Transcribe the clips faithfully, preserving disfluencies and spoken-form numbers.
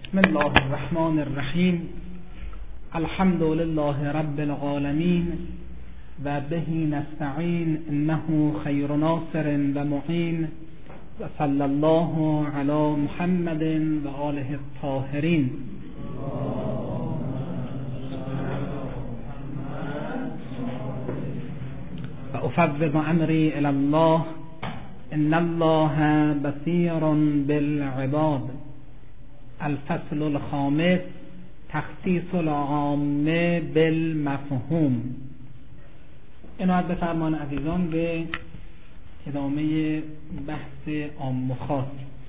بسم الله الرحمن الرحیم. الحمد لله رب العالمین و به نستعین انه خیر ناصر و معین و صلی الله علی محمد و آله الطاهرین. و افوض امری الی الله ان الله بصیر بالعباد. الفصل الخامس تخصیص العامه بالمفهوم. عنایت بفرمان عزیزان به ادامه بحث عام و خاص.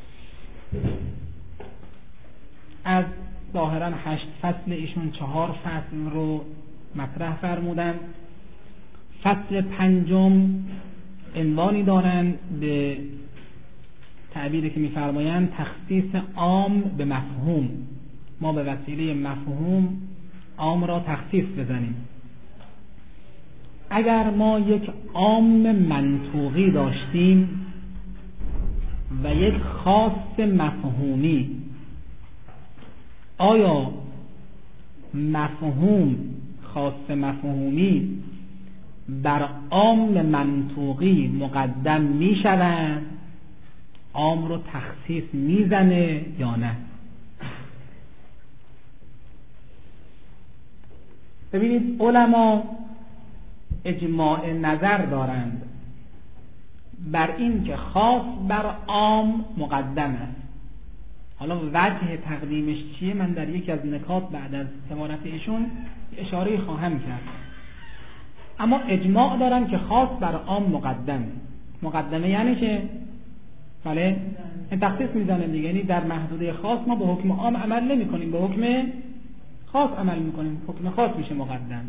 از ظاهرا هشت فصل ایشون چهار فصل رو مطرح فرمودن. فصل پنجم عنوانی دارن به تعبیری که می‌فرمایند تخصیص عام به مفهوم. ما به وسیله مفهوم عام را تخصیص بزنیم. اگر ما یک عام منطوقی داشتیم و یک خاص مفهومی، آیا مفهوم خاص مفهومی بر عام منطوقی مقدم می شود، عام رو تخصیص میزنه یا نه؟ ببینید علما اجماع نظر دارند بر این که خاص بر عام مقدم است. حالا وجه تقدیمش چیه من در یکی از نکات بعد از عبارت ایشون اشاره خواهم کرد. اما اجماع دارن که خاص بر عام مقدمه. مقدمه یعنی که بله این تخصیص میزنه دیگه، یعنی در محدوده خاص ما به حکم عام عمل نمی کنیم، به حکم خاص عمل میکنیم، حکم خاص میشه مقدم.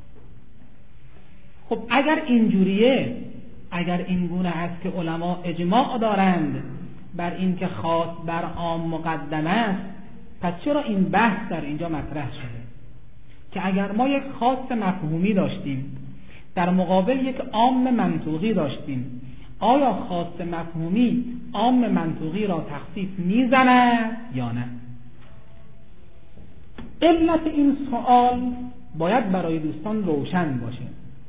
خب اگر اینجوریه، اگر این گونه هست که علما اجماع دارند بر این که خاص بر عام مقدم است، پس چرا این بحث در اینجا مطرح شده که اگر ما یک خاص مفهومی داشتیم در مقابل یک عام منطوقی داشتیم، آیا خاص مفهومی عام منطوقی را تخصیص میزند یا نه؟ علت این سوال باید برای دوستان روشن باشه.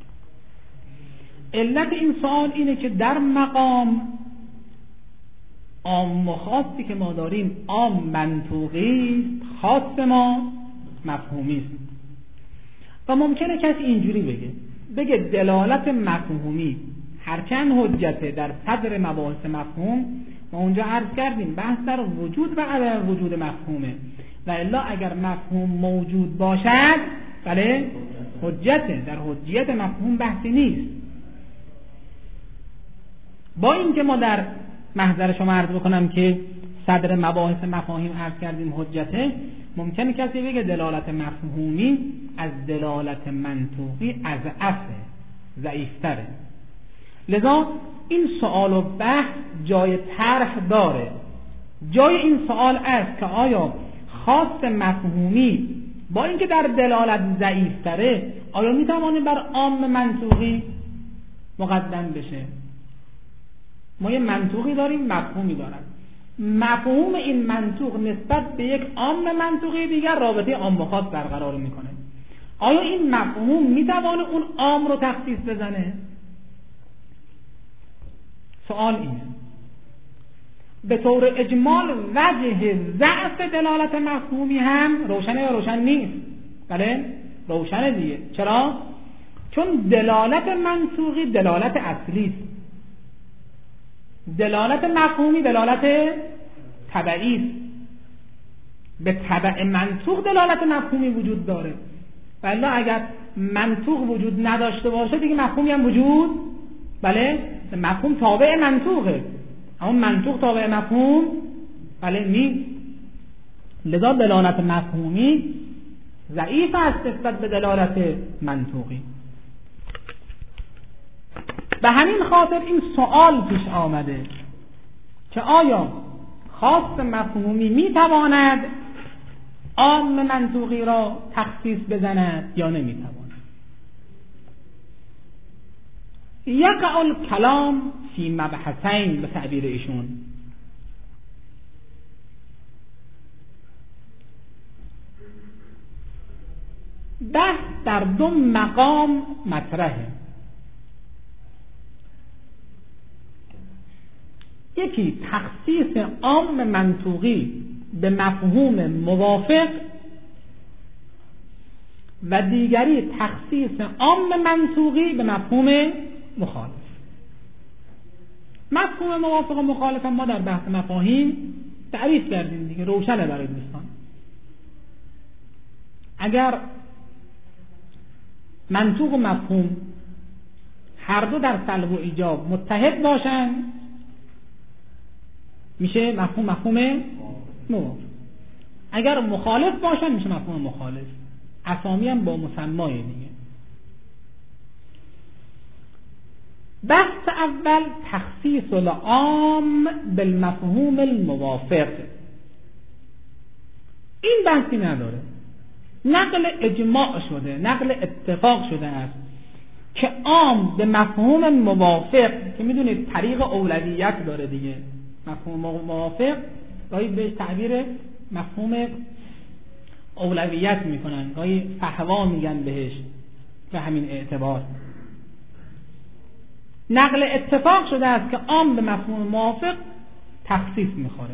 علت این سوال اینه که در مقام عام و خاصی که ما داریم عام منطوقی، خاص ما مفهومی است. و ممکنه کسی اینجوری بگه بگه دلالت مفهومی هرچند حجته در صدر مباحث مفهوم، ما اونجا عرض کردیم بحث در وجود و عدم وجود مفهومه، و الا اگر مفهوم موجود باشد بله حجته، در حجیت مفهوم بحثی نیست. با اینکه ما در محضر شما عرض بکنم که صدر مباحث مفاهیم عرض کردیم حجته، ممکنه کسی بگه دلالت مفهومی از دلالت منطوقی اضعفه، ضعیفتره. لذا این سوال و بحث جای طرح داره. جای این سوال است که آیا خاص مفهومی با اینکه در دلالت ضعیفتره، آیا میتوانه بر عام منطوقی مقدم بشه؟ ما یه منطوقی داریم، مفهومی داریم. مفهوم این منطوق نسبت به یک عام منطوقی دیگر رابطه عام و خاص برقرار میکنه. آیا این مفهوم میتوانه اون عام رو تخصیص بزنه؟ سوال اینه. به طور اجمال وجه ضعف دلالت مفهومی هم روشنه یا روشن نیست؟ بله روشنه دیگه. چرا؟ چون دلالت منطوقی دلالت اصلی است، دلالت مفهومی دلالت تبعی است. به تبع منطوق دلالت مفهومی وجود داره، ولی اگر منطوق وجود نداشته باشه دیگه مفهومی هم وجود بله مفهوم تابع منطوقه، اما منطوق تابع مفهوم بله نیست. لذا دلالت مفهومی ضعیف است نسبت به دلالت منطوقی. به همین خاطر این سوال پیش آمده که آیا خاص مفهومی میتواند عام منطوقی را تخصیص بزند یا نمیتواند؟ یقع الکلام فی مبحثین به تعبیر ایشون. بحث در دو مقام مطرحه. یکی تخصیص عام منطوقی به مفهوم موافق و دیگری تخصیص عام منطوقی به مفهوم مخالف. مفهوم موافق و مخالف ما در بحث مفاهیم تعریف کردیم دیگه، روشنه برای دوستان. اگر منطوق و مفهوم هر دو در سلب و ایجاب متحد باشن میشه مفهوم مفهوم موافق. اگر مخالف باشن میشه مفهوم مخالف. اسامی هم با مسمای دیگه. بحث اول تخصیص العام بالمفهوم الموافق. این بحثی نداره، نقل اجماع شده، نقل اتفاق شده است که عام به مفهوم موافق، که میدونید طریق اولویت داره دیگه، مفهوم موافق گاهی بهش تعبیر مفهوم اولویت میکنن، گاهی فحوا میگن بهش به همین اعتبار. نقل اتفاق شده است که عام به مفهوم موافق تخصیص میخوره،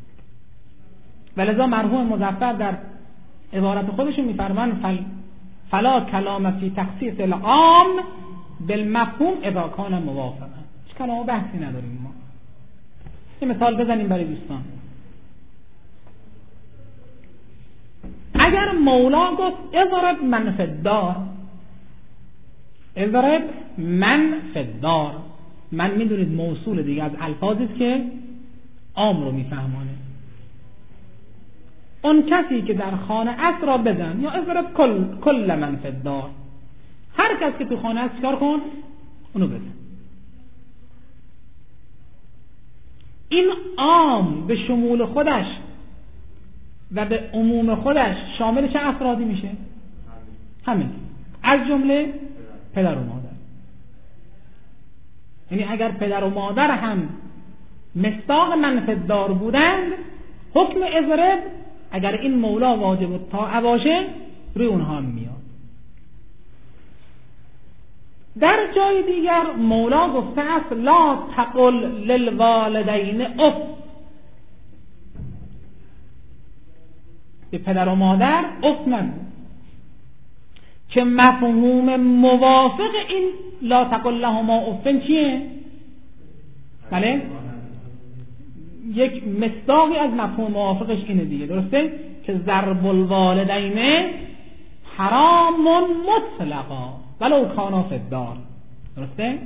ولذا مرحوم مظفر در عبارت خودشون میفرمان فل فلا کلام فی تخصیص العام بالمفهوم اذا کان موافقا. هیچ کلام و بحثی نداریم ما. یه مثال بزنیم برای دوستان. اگر مولا گفت اضرب من فی الدار، اضرب من فی الدار، من میدونید موصول دیگه از الفاظی است که عام رو میفهمانه. اون کسی که در خانه است را بزن، یا اضرب کل کل من فی الدار، هر کس که تو خانه است کار کن اونو بزن. این عام به شمول خودش و به عموم خودش شامل چه افرادی میشه؟ همین، از جمله پدر و مادر. یعنی اگر پدر و مادر هم مصداق من فی الدار بودند، حکم اضرب اگر این مولا واجب الطاعه باشه روی اونها هم میاد. در جای دیگر مولا گفته است لا تقل للوالدین اف، به پدر و مادر اف نگو، که مفهوم موافق این لا تقل لهما اف چیه؟ بله؟ یک مصداقی از مفهوم موافقش اینه دیگه، درسته؟ که ضرب الوالدین حرام مطلقا ولو کانا فی الدار، درسته؟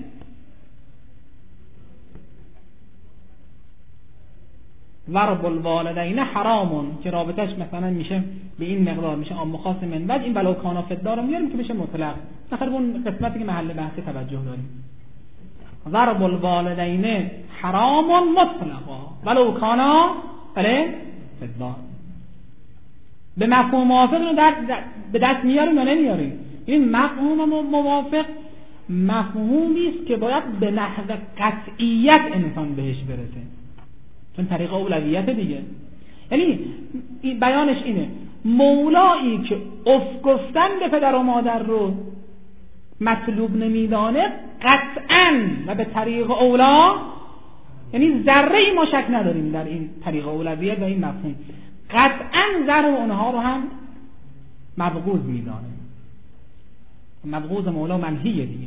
ضرب الوالدین حرامون که رابطش مثلا میشه به این مقدار، میشه عام خاص من بعد این ولو کانا فی الدار میاریم که بشه مطلق. بخاطر اون قسمتی که محل بحث توجه داریم. ضرب الوالدین حرام مطلقا ولو کانا فی الدار. به مفهوم موافق رو به دست میاریم یا نمیاریم؟ این مفهوم موافق مفهومی است که باید به نحو قطعیت انسان بهش برسه، چون طریق اولویت دیگه. یعنی بیانش اینه، مولایی که اف گفتن به پدر و مادر رو مطلوب نمیدانه قطعاً و به طریق اولا، یعنی ذره ای ما شک نداریم در این طریق اولویت و این مفهوم، قطعاً ذره اونها رو هم مبغوض میدانه. مبغوض مولا منهیه دیگه.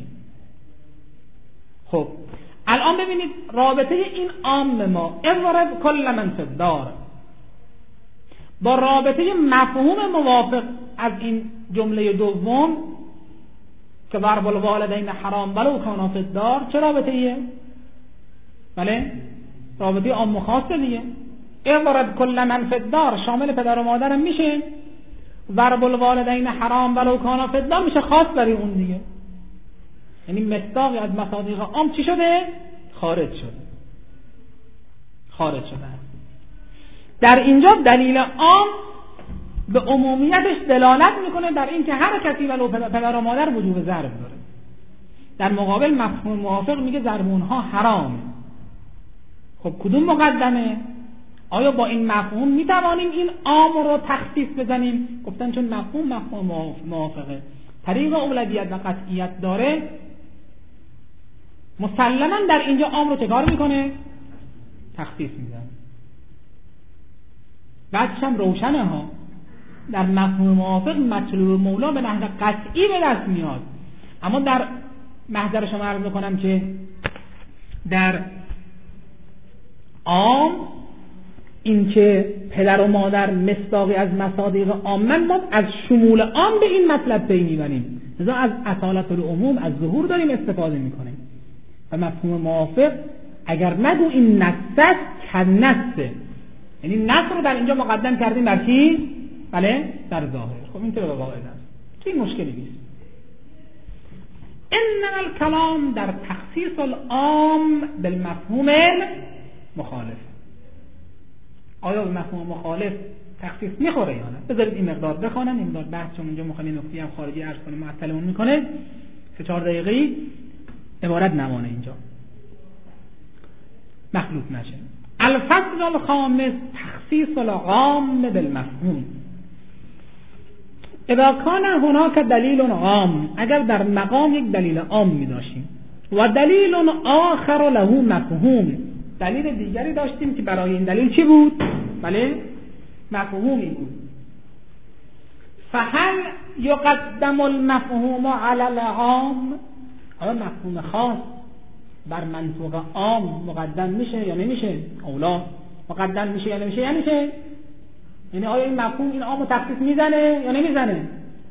خب الان ببینید رابطه این عام ما اضرب کل من فی الدار با رابطه مفهوم موافق از این جمله دوم که ضرب الوالدین حرام ولو کانا فی الدار، چه رابطه ایه؟ بله؟ رابطه عام و خاصه دیگه. اضرب کل من فی الدار شامل پدر و مادرم میشه، ضرب الوالدین حرام ولو کانا فی الدار میشه خاص برای اون دیگه. یعنی مصداقی از مصادیق عام چی شده؟ خارج شده. خارج شده. در اینجا دلیل عام به عمومیتش دلالت میکنه در این که هر کسی ولو پدر و مادر وجوب ضرب داره. در مقابل مفهوم موافق میگه ضرب اونها حرامه. خب کدوم مقدمه؟ آیا با این مفهوم می توانیم این عام رو تخصیص بزنیم؟ گفتن چون مفهوم مفهوم موافقه، طریق اولویت و قطعیت داره، مسلماً در اینجا عام رو چه کار میکنه؟ تخصیص میزنه. بعدش هم روشنه ها، در مفهوم موافق مطلوب مولا به نحو قطعی به دست میاد، اما در محضر شما عرض میکنم که در عام این که پدر و مادر مصداقی از مصادیق عامن، ما از شمول عام به این مطلب پی میبریم، لذا از اصالت العموم از ظهور داریم استفاده میکنیم. و مفهوم موافق اگر نگو این نص است کنصه، یعنی نص رو در اینجا مقدم کردیم بر کی؟ بله در ظاهر. خب این طبق قاعده است، این مشکلی نیست. ان الکلام در تخصیص العام بالمفهوم مخالف. آیا به مفهوم مخالف تخصیص میخوره یا نه؟ بذارید این مقدار بخوانم، این مقدار بحث چون اینجا مخالی نکتی هم خارجی عرض کنیم معطلمون میکنه، سه چهار دقیقه‌ای عبارت نمانه اینجا مخلوط نشه. الفصل الخامس تخصیص العام بالمفهوم. اذا کان هناک دلیل عام، اگر در مقام یک دلیل عام می داشتیم و دلیل آخر له مفهوم، دلیل دیگری داشتیم که برای این دلیل چی بود؟ بله مفهومی بود. فهل یقدم المفهوم علی العام، آیا مفهوم خاص بر منطوق عام مقدم میشه یا نمیشه؟ اولا مقدم میشه یا نمیشه؟ یا نمیشه؟ یعنی آیا این مفهوم این عام رو تخصیص میزنه یا نمیزنه؟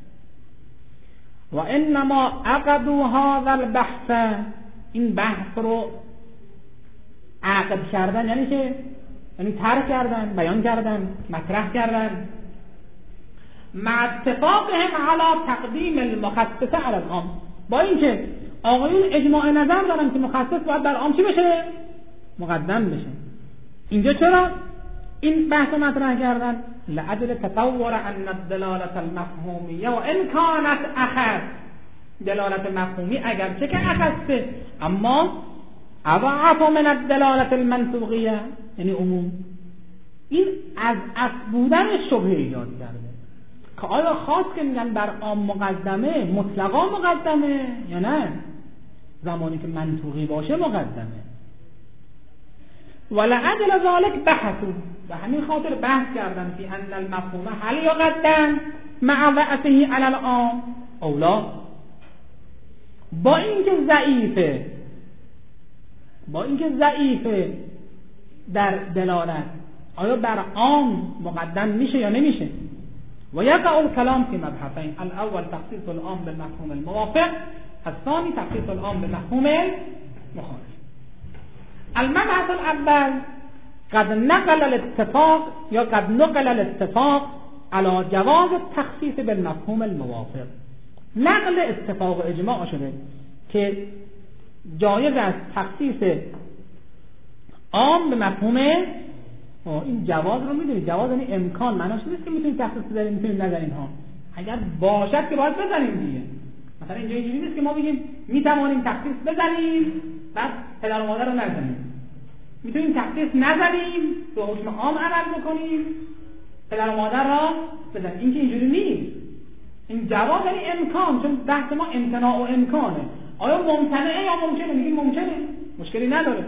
و انما عقدوا هذا البحث، این بحث رو عقد کردن یعنی چه؟ یعنی طرح کردن، بیان کردن، مطرح کردن، مع اتفاقهم علی تقدیم المخصص علی العام، با اینکه آقایون اجماع نظر دارن که مخصص باید بر عام چی بشه؟ مقدم بشه. اینجا چرا این بحث مطرح کردن؟ لعدل تطور ان الدلالت المفهومیه و ان کانت اخص، دلالت مفهومی اگرچه که اخصه اما اضعف من الدلالت المنطوقیه، یعنی عموم. این از اصل بودن شبهه ایجاد کرده که آیا خاص که میگن بر عام مقدمه مطلقا مقدمه یا نه؟ زمانی که منطوقی باشه مقدمه. ولعدل ذلك بحثوا، و همین خاطر بحث کردن فی ان المفهوم هل یقدم مع وعثه علی العام او لا، با اینکه ضعیفه، با اینکه ضعیفه در دلالت، آیا بر عام مقدم میشه یا نمیشه؟ و یقع الکلام فی مبحثین، الاول تخصیص العام بالمفهوم الموافق، الثانی تخصیص العام بالمفهوم المخالف. المبحث الاول قد نقل الاتفاق یا قد نقل الاتفاق على جواز التخصیص بالمفهوم الموافق. نقل اتفاق و اجماع شده که جایز است تخصیص عام به مفهوم، این جواز رو میدونید، جواز یعنی امکان، معناش نیست که میتونید تخصیص بزنید میتونید نزنید ها، اگر باشد که باید بزنیم دیگه. مثلا اینجا اینجوری نیست که ما بگیم میتوانیم تخصیص بزنیم بعد پدر و مادر رو نزنیم، میتونیم تخصیص نزنیم به حکم عام عمل بکنیم پدر و مادر را بزنیم. این که اینجوری نیست، این جواز یعنی امکان، چون بحث ما امتناع و امکانه. آیا ممتنعه یا ممکنه؟ میگیم ممکنه، مشکلی نداره.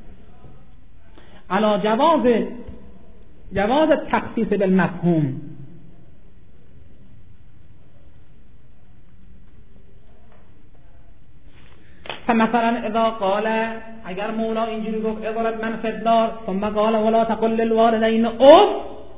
علا جواز جواز تخصیص بالمفهوم. فمثلا اذا قال، اگر مولا اینجوری گفت اضرب من فی الدار ثم قال ولا تقل للوالدین اف،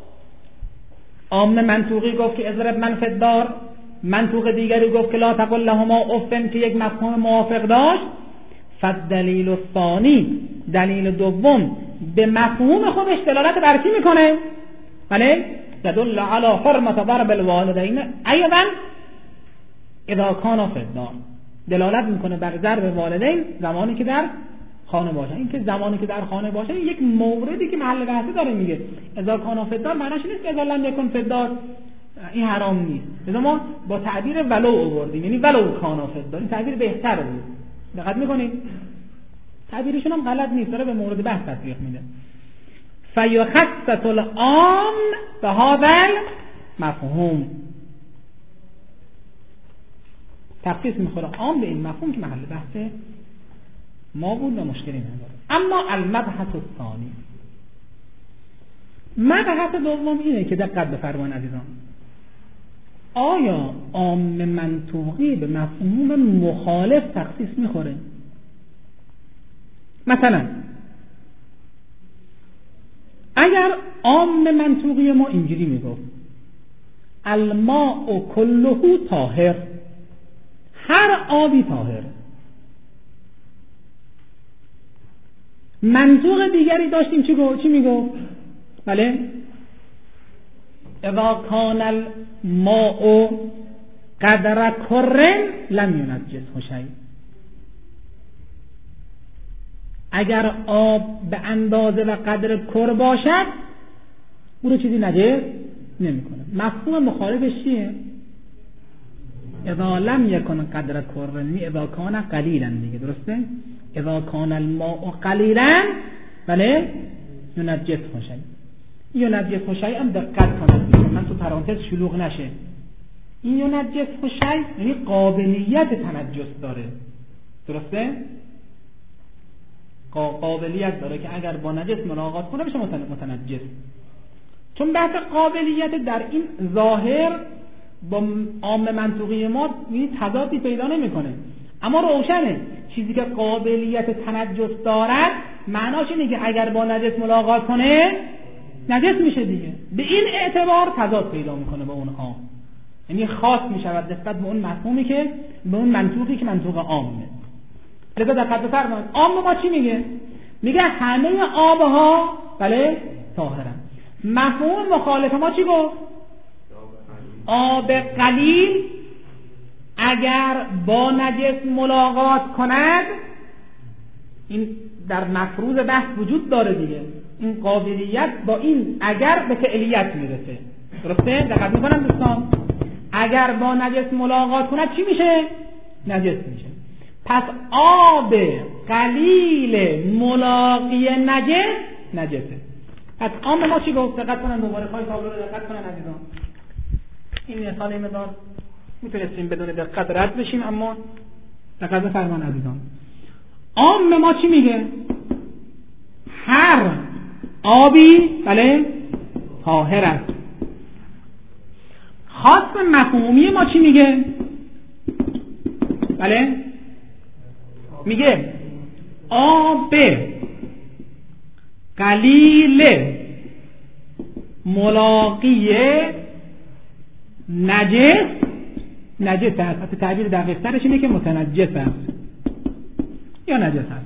عام منطوقی گفت که اضرب من فی الدار، منطوق دیگری گفت که لا تقل لهما اف که یک مفهوم موافق داشت. فالدلیل الثانی، دلیل دوم به مفهوم خودش دلالت بر چی میکنه؟ بله يدل على حرمت ضرب الوالدین ایضا اذا کانا فی الدار، دلالت میکنه بر ضرب والدین زمانی که در خانه باشه. این که زمانی که در خانه باشه یک موردی که محل بحثی داره میگه اذا کانا فی الدار، معناش نیست که اذا لم یکن فی الدار این حرام نیست. لذا ما با تعبیر ولو آوردیم، یعنی ولو کانا فی الدار، این تعبیر بهتر بود. دقت میکنید تعبیرشون هم غلط نیست، داره به مورد بحث تطبیق میده. فیخصص العام بهذا المفهوم، تخصیص میخوره عام به این مفهوم که محل بحث ما بود و مشکلی نداره. اما المبحث الثانی، مبحث دوم اینه که دقت بفرمایید عزیزان، آیا عام منطوقی به مفهوم مخالف تخصیص میخوره؟ مثلا اگر عام منطوقی ما اینجوری میگفت الماء کله طاهر، هر آبی طاهر، منطوق دیگری داشتیم چی گفت؟ چی میگفت؟ بله، اذا کان الماء قدر کر لم ینجسه شیء، اگر آب به اندازه و قدر کر باشد او رو چیزی نجس نمیکنه. مفهوم مخالفش چیه؟ اذا لم یکن قدر کر، یعنی اذا کان قلیلا دیگه، درسته؟ اذا کان الماء قلیلا بله ینجسه شیء. ینجسه شیء هم دقت کنید، من تو پرانتز شلوغ نشه، این ینجسه شیء یعنی قابلیت تنجس داره، درسته؟ قابلیت داره که اگر با نجس ملاقات کنه بشه متنجس. چون بحث قابلیت در این ظاهر با عام منطوقی ما تضادی پیدا نمیکنه، اما روشنه چیزی که قابلیت تنجس دارد معناش اینه که اگر با نجس ملاقات کنه نجس میشه دیگه. به این اعتبار تضاد پیدا میکنه با اون عام، یعنی خاص میشود نسبت به اون مفهومی که به اون منطوقی که منطوق عامه. لذا دقت بفرمایید، عام ما چی میگه؟ میگه همه آبها بله طاهرن. مفهوم مخالف ما چی گفت؟ آب قلیل اگر با نجس ملاقات کند، این در مفروض بحث وجود داره دیگه، این قابلیت با این اگر به فعلیت میرسه، درسته؟ دقت میکنم دوستان، اگر با نجس ملاقات کند چی میشه؟ نجس میشه. پس آب قلیل ملاقی نجس نجسه. پس عام ما چی گفت؟ دقت کنن دوباره، پای تابلو رو دقت کنن عزیزان. این مثال این مقدار میتونستیم بدون دقت رد بشیم، اما دقت بفرمایید عزیزان، عام ما چی میگه؟ هر آبی بله طاهر است. خاص مفهومی ما چی میگه؟ بله میگه آب قلیل ملاقی نجس نجس است. حتی تعبیر دقیق ترش اینه که متنجس است یا نجس است.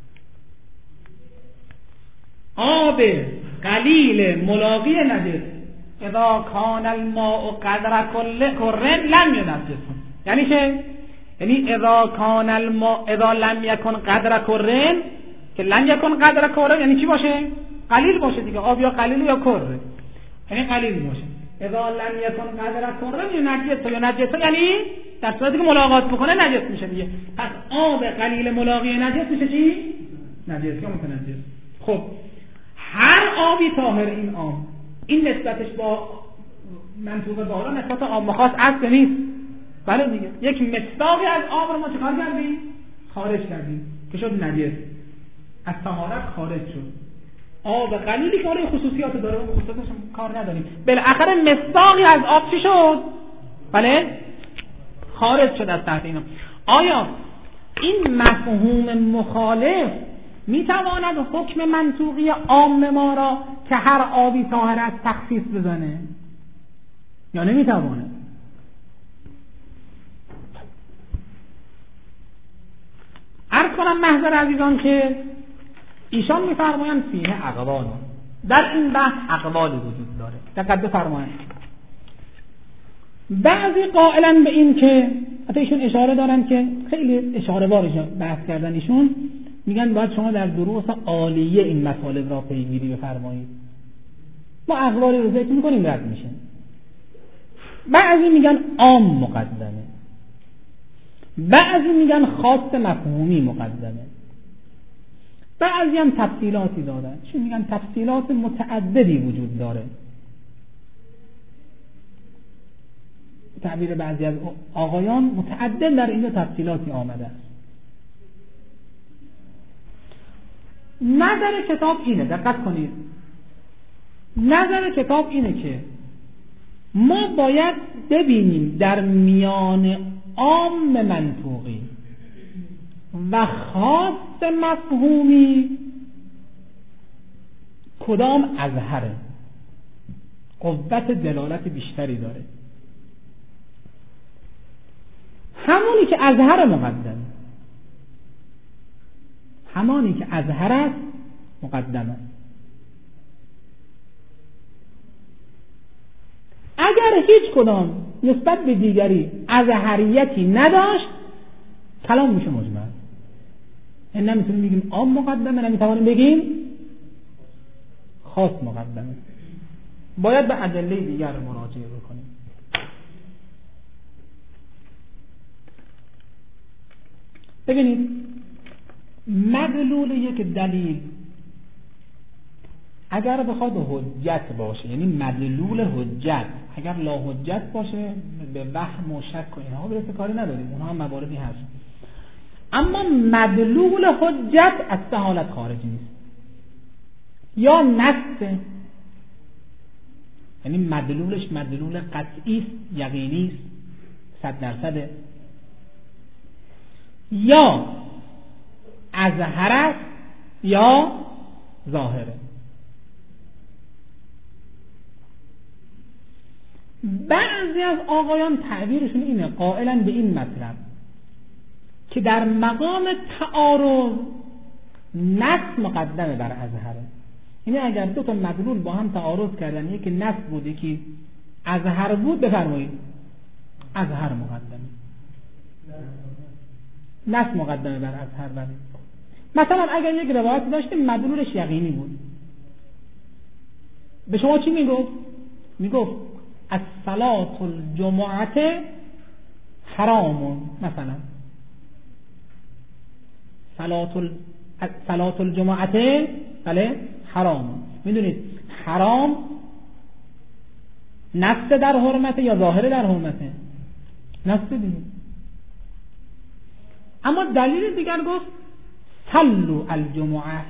آب قلیل ملاقی نجس اذا کان الماء قدر کل کرن لم ینجسه، یعنی که یعنی اذا کان الماء اذا لم یکن قدر کرن، که لم یکن قدر کرن یعنی چی باشه؟ قلیل باشه دیگه، آب یا قلیل یا کر، یعنی قلیل باشه. اذا لم یکن قدر کرن ینجسه، یا نجسه یعنی در صورتی که ملاقات بکنه نجس میشه دیگه. پس آب قلیل ملاقی نجس میشه چی؟ نجس یا متنجس. خب هر آبی طاهر، این آب این نسبتش با منطوق بالا نسبت آب خاص اصل نیست، بله دیگه، یک مصداقی از آب رو ما چکار کردیم؟ خارج کردیم که شد نجس، از طهارت خارج شد. آب قلیلی که حالا خصوصیات داره و خصوصیاتش کار نداریم، بالاخره مصداقی از آب چی شد؟ بله خارج شد از تحت اینا. آیا این مفهوم مخالف میتواند حکم منطوقی عام ما را که هر آبی طاهر است تخصیص بزنه یا نمیتواند؟ عرض کنم محضر عزیزان که ایشان میفرمایند فیه اقوال، در این بحث اقوالی وجود داره. دقت بفرمایید، بعضی قائلن به این که حتی ایشون اشاره دارن که خیلی اشاره وار بحث کردن، ایشون میگن باید شما در دروس عالیه این مطالب را پیگیری بفرمایید، ما اقوالی رو ذکر میکنیم رد میشه. بعضی میگن عام مقدمه، بعضی میگن خاص مفهومی مقدمه. بعضی هم تفصیلاتی دادن، چی میگن تفصیلات متعددی وجود داره. تعبیر بعضی از آقایان متعدد در اینجا تفصیلاتی آمده است. نظر کتاب اینه، دقت کنید، نظر کتاب اینه که ما باید ببینیم در میان عام منطوقی و خاص مفهومی کدام اظهره، قوت دلالت بیشتری داره. همونی که اظهر مقدم، همانی که اظهر است مقدمه. اگر هیچ کدام نسبت به دیگری اظهریتی نداشت کلام میشه مجمل. این نمیتونیم بگیم عام مقدمه، نمیتوانیم بگیم خاص مقدمه. باید به ادله دیگر مراجعه بکنیم. ببینید مدلول یک دلیل اگر بخواد حجت باشه، یعنی مدلول حجت اگر لا حجت باشه به وهم و شک و اینها برسه کاری نداریم، اونها هم مواردی هست. اما مدلول حجت از سه حالت خارج نیست. یا نص، یعنی مدلولش مدلول قطعی است، یقینی است، صد درصده، یا اظهر است یا ظاهره. بعضی از آقایان تعبیرشون اینه، قائلا به این مطلب که در مقام تعارض نص مقدمه بر اظهره. یعنی اگر دو تا مدلول با هم تعارض کردن، یکی نص بود یکی اظهر بود، بفرمایید اظهر مقدمه، نص مقدمه بر اظهر بره. مثلا اگر یک روایت داشتیم مدلولش یقینی بود، به شما چی میگفت؟ میگفت الصلاة الجمعه حرام، مثلا صلاة ال... صلاة الجمعه بله حرام. میدونید حرام نص در حرمت یا ظاهر در حرمته؟ نص دیگه. اما دلیل دیگر گفت صلوا الجمعه،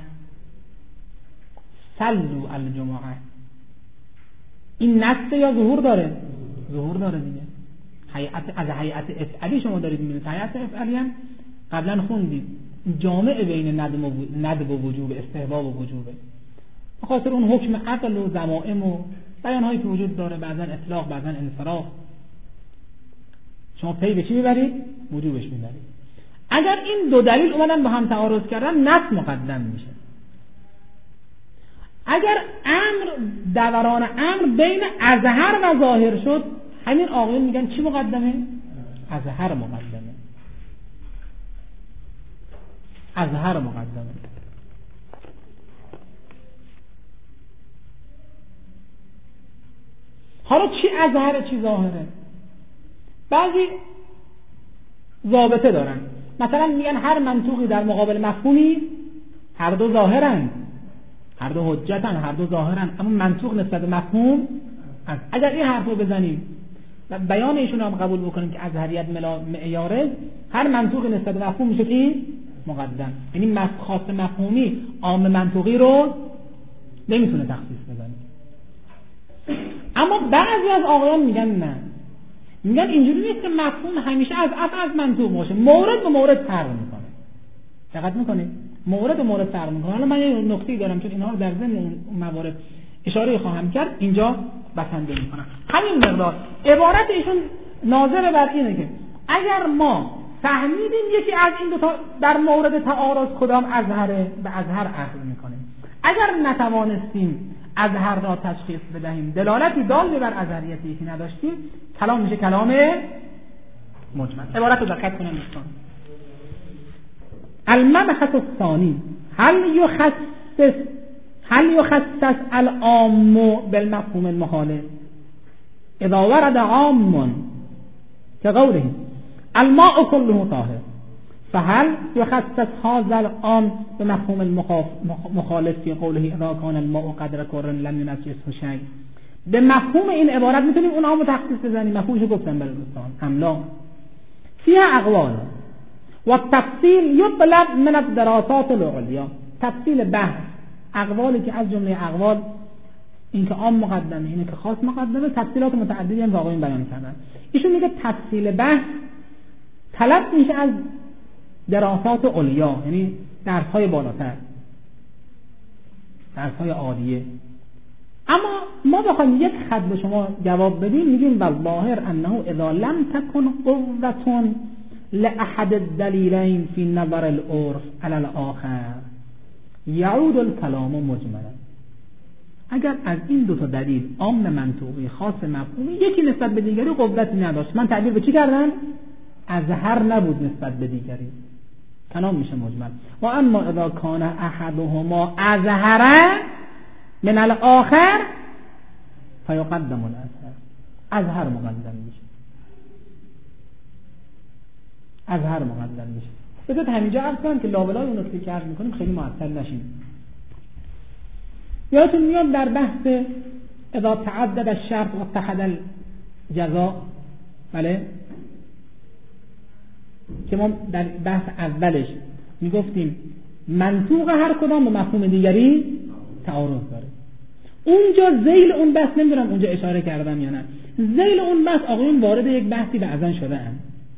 صلوا الجمعه. این نص یا ظهور داره؟ ظهور داره دیگه. هیئت از هیئت افعالی شما دارید میبینید، هیئت افعالی هم قبلا خوندید جامع بین ندب و وجوب، استحباب و وجوبه. بخاطر اون حکم عقل و ضمائم و بیانهایی که وجود داره، بعضا اطلاق بعضا انصراف، شما پی به چی میبرید؟ وجوبش میبرید. اگر این دو دلیل اومدن با هم تعارض کردن نص مقدم میشه. اگر امر دوران امر بین اظهر و ظاهر شد، همین آقایون میگن چی مقدمه؟ اظهر مقدمه، اظهر مقدمه. حالا چی اظهره چی ظاهره؟ بعضی ضابطه دارن، مثلا میگن هر منطوقی در مقابل مفهومی هر دو ظاهرن، هر دو حجتن، هر دو ظاهرن، اما منطوق نسبت به مفهوم از. اگر این حرف رو بزنیم و بیان ایشون هم قبول بکنیم که ازهریت معیاره، هر منطوق نسبت به مفهوم میشه که مقدم. یعنی خاص مفهومی عام منطوقی رو نمیتونه تخصیص بزنه. اما بعضی از آقایان میگن نه، میگن اینجوری نیست که مفهوم همیشه از اصل از منطوق باشه، مورد به مورد فرق میکنه. دقت میکنید؟ مورد به مورد فرق میکنه. حالا من یه نکته دارم چون اینها رو در ضمن موارد اشاره خواهم کرد، اینجا بسنده میکنم. همین مقدار عبارت ایشون ناظر بر اینه که اگر ما فهمیدیم یکی از این دو تا در مورد تعارض کدام اظهره، به اظهر اخذ میکنیم. اگر نتوانستیم اظهر را تشخیص بدهیم، دلالتی دال بر اظهریت یکی نداشتیم، کلام میشه کلام مجمل. عبارت رو دقت کنیم دوستان. المبحث الثانی هل یخصص هل یخصص العام بالمفهوم المخالف اذا ورد عام كقوله الماء كله طاهر فهل یخصص هذا العام به مفهوم المخالف فی قوله اذا کان الماء قدر کر لم ينجسه شیء. به مفهوم این عبارت میتونیم اون عامو تخصیص بزنیم. مفهومشو گفتم برای دوستان. املا فيها اقوال و تفصیل یطلب من الدراسات العلیا. تفصیل بحث اقوالی که از جمله اقوال این که عام مقدمه، اینه که خاص مقدمه، تفصیلات متعددی هم آقایون بیان کردن. ایشون میگه تفصیل بحث طلب میشه از دراسات علیا، یعنی درس های بالاتر، درس های عالیه. اما ما بخوایم یک خط به شما جواب بدیم میگیم والظاهر انه اذا لم تكن قوة لأحد الدلیلین فی نظر العرف علی الاخر یعود الکلام مجملا. اگر از این دو تا دلیل عام منطوقی خاص مفهومی یکی نسبت به دیگری قوتی نداشت، من تعبیر به چی کردم؟ اظهر نبود نسبت به دیگری، کلام میشه مجمل. و اما اذا کان احدهما اظهر من الاخر فیقدم الاظهر. اظهر مقدم میشه، اظهر مقدم میشه. بذات همینجا عرض کنم که لابلای اون نکته که عرض میکنیم خیلی معطل نشیم. یادتون میاد در بحث اذا تعدد الشرط و اتحد الجزاء، بله، که ما در بحث اولش میگفتیم منطوق هر کدام به مفهوم دیگری تعارض داره. اونجا ذیل اون بحث، نمیدونم اونجا اشاره کردم یا نه، ذیل اون بحث آقایون وارد یک بحثی بعضن شده هم،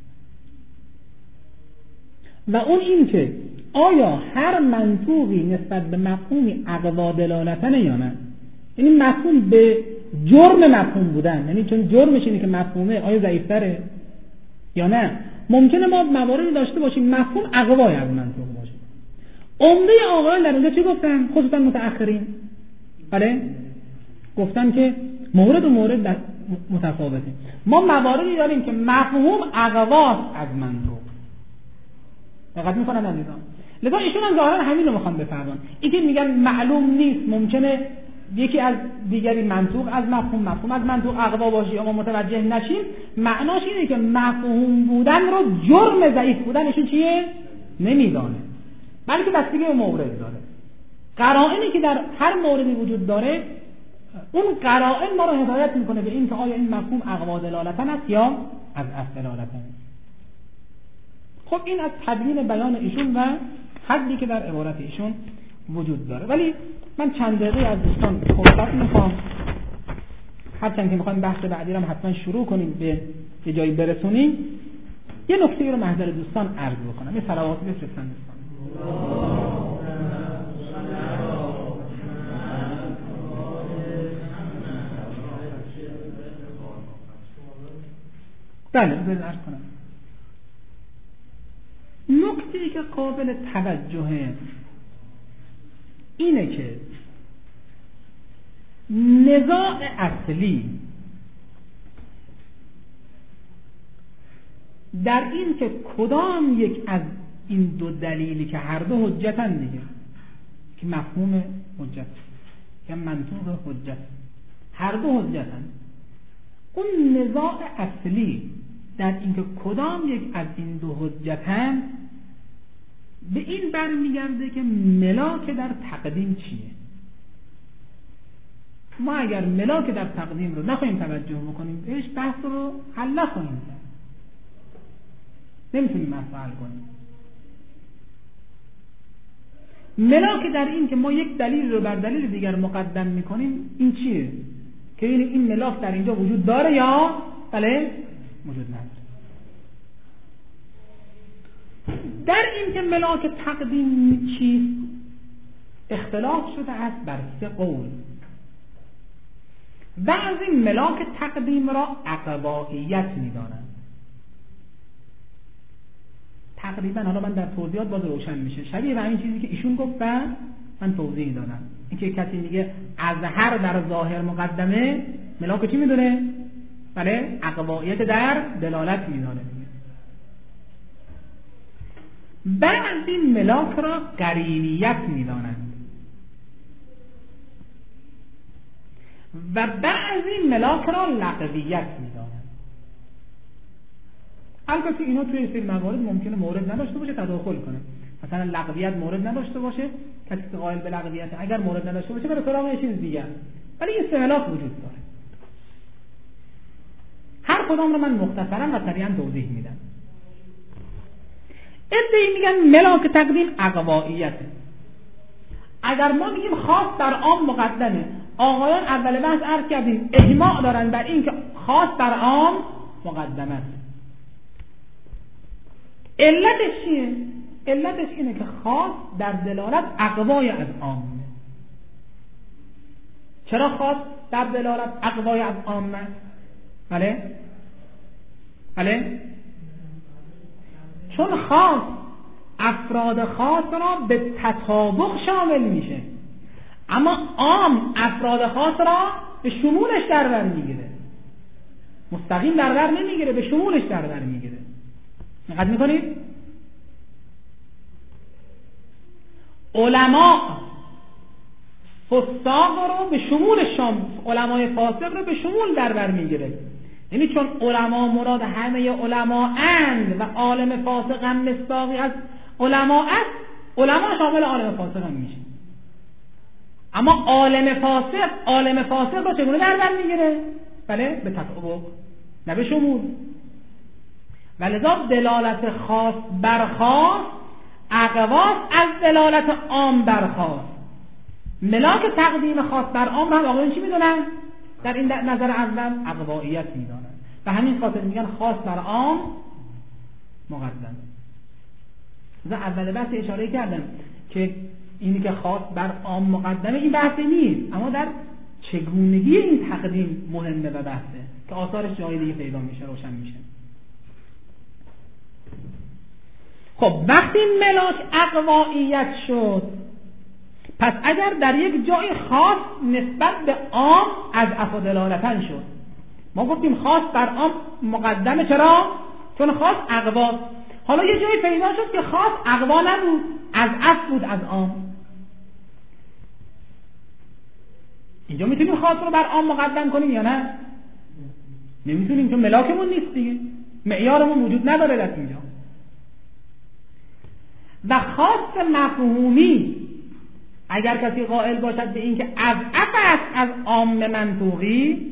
و اون این که آیا هر منطوقی نسبت به مفهومی اقوا دلالتن یا نه، یعنی مفهوم به جرم مفهوم بودن، یعنی چون جرمش اینه که مفهومه، آیا ضعیف‌تره یا نه. ممکنه ما مواردی داشته باشیم مفهوم اقوای از منطوق باشه. عمده آقایان در اونجا چی گفتن؟ خصوصا متأخرین، بله، گفتن که مورد و مورد متفاوته. ما مواردی داریم که مفهوم اقواست از منطوق. دقت میکنن عزیزان؟ لذا ایشون هم ظاهرا همین رو میخوان بفرمایند. این که میگن معلوم نیست، ممکنه یکی از دیگری منطوق از مفهوم، مفهوم از منطوق اقوا باشه اما متوجه نشیم، معناش اینه که مفهوم بودن رو جرم ضعیف بودنشون چیه؟ نمیدانه، بلکه بستگی به مورد داره. قرائنی که در هر موردی وجود داره، اون قرائن ما رو هدایت میکنه به این که آیا این مفهوم اقوا دلالتن است یا از اصل دلالتن. خب این از تبیین بیان ایشون و حدی که در عبارت ایشون وجود داره. ولی من چند دقیقه از دوستان فرصت میخوام، هرچند که میخوایم بحث بعدی رو حتما شروع کنیم، به یه جایی برسونیم، یه نکته رو محضر دوستان عرض بکنم. یه صلوات بفرستن دوستان. بله بذارید عرض کنم. نکته‌ای که قابل توجهه اینه که نزاع اصلی در این که کدام یک از این دو دلیلی که هر دو حجتن دیگه، که مفهوم حجت یا منطوق حجت، هر دو حجتن، اون نزاع اصلی در اینکه کدام یک از این دو حجتن به این برمیگرده که ملاک در تقدیم چیه. ما اگر ملاک در تقدیم رو نخواهیم توجه بکنیم بهش، بحث رو حل نخواهیم کرد، نمیتونیم بحث رو حل کنیم. ملاک در این که ما یک دلیل رو بر دلیل دیگر مقدم میکنیم، این چیه؟ که این این ملاک در اینجا وجود داره یا بله وجود نداره. در این که ملاک تقدیم چیست اختلاف شده است بر سه قول. بعضی ملاک تقدیم را اقوائیت می‌دانند. تقریبا حالا من در توضیحات باز روشن میشه، شبیه به همین چیزی که ایشون گفت و من توضیح دادم. اینکه کسی میگه از هر در ظاهر مقدمه، ملاک چی میدونه؟ بله، اقوائیت در دلالت میدونه. بعضی ملاک را قرینیت میدانند و بعضی ملاک را لغویت میدانند. البته اینا توی سری موارد ممکنه مورد نداشته باشه، تداخل کنه. مثلا لغویت مورد نداشته باشه، کسی که قائل به لغویت اگر مورد نداشته باشه بره سراغ یه چیز دیگه، ولی این استهلاک وجود داره. هر کدام رو من مختصرا و سریعا توضیح میدم. ادعی میگن ملاک تقدیم اقوائیته. اگر ما میگیم خاص در عام مقدمه، آقایان اول بحث عرض کردیم اجماع دارن بر این که خاص در عام مقدمه است. علتش چیه؟ علتش اینه که خاص در دلالت اقوای از عامه. چرا خاص در دلالت اقوای از عامه؟ بله؟ بله؟ چون خاص افراد خاص را به تطابق شامل میشه، اما عام افراد خاص را به شمولش در بر میگیره. مستقیم در بر نمیگیره، به شمولش در بر میگیره. دقت میکنید؟ علما فساق رو به شمول شامل، علمای فاسق رو به شمول در بر میگیره. یعنی چون علما مراد همه علما اند و عالم فاسق هم مصداقی از علما است، علما شامل عالم فاسق هم میشه. اما عالم فاسق عالم فاسق رو چگونه در بر میگیره؟ بله، به تطابق، نه به شمول. ولذا دلالت خاص بر خاص اقواس از دلالت عام بر خاص. ملاک تقدیم خاص بر عام رو هم آقایون چی میدونن؟ در این نظر اول اقوائیت میدانن و همین خاطر میگن خاص بر عام مقدم. مثلا اول بحث اشاره کردم که اینی که خاص بر عام مقدمه این بحث نیست، اما در چگونگی این تقدیم مهمه و بحثه که آثارش جای دیگه پیدا میشه، روشن میشه. خب وقتی ملاک اقوائیت شد، پس اگر در یک جای خاص نسبت به عام از اف دلالتن شد، ما گفتیم خاص بر عام مقدمه. چرا؟ چون خاص اقوا. حالا یه جایی پیدا شد که خاص اقوا نبود، از اف بود از عام. اینجا میتونیم خاص رو بر عام مقدم کنیم یا نه؟ نمیتونیم، چون ملاکمون نیست دیگه، معیارمون وجود نداره در اینجا. و خاص مفهومی اگر کسی قائل باشد به این که از اف است از عام منطوقی،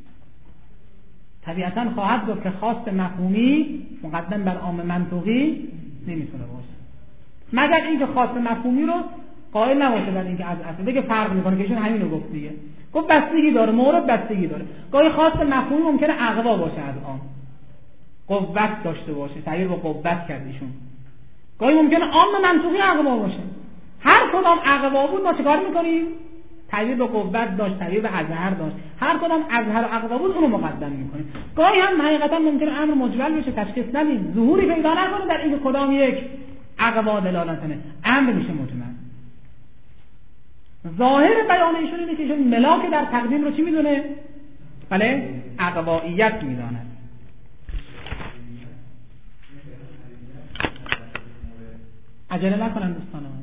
طبیعتا خواهد گفت که خاص مفهومی مقدم بر عام منطوقی نمیتونه باشه، مگر اینکه خاص مفهومی رو قائل نباشه بر اینکه از اف، دیگه فرق میکنه که ایشون همین رو گفت دیگه. گفت بستگی داره، مورد بستگی داره. گاهی خاص مفهومی ممکنه اقوا باشه از عام، قوت داشته باشه، تعبیر با قوت کرد ایشون. گاهی ممکنه عام منطوقی اقوا باشه. هر کدام اقوا بود ما چیکار میکنیم؟ تعبیر به قوت داشت، تعبیر به اظهر داشت، هر کدام اظهر و اقوا بود اونو مقدم میکنیم. گاهی هم حقیقتا ممکنه امر مجمل بشه، تشخیص ندیم، ظهوری پیدا نکنه در اینکه کدام یک اقوا دلالت کنه، امر میشه مجمل. ظاهر بیان ایشون اینه که ایشون ملاک در تقدیم رو چی میدونه؟ بله، اقوائیت میدونه. عجله نکنن دوستان من.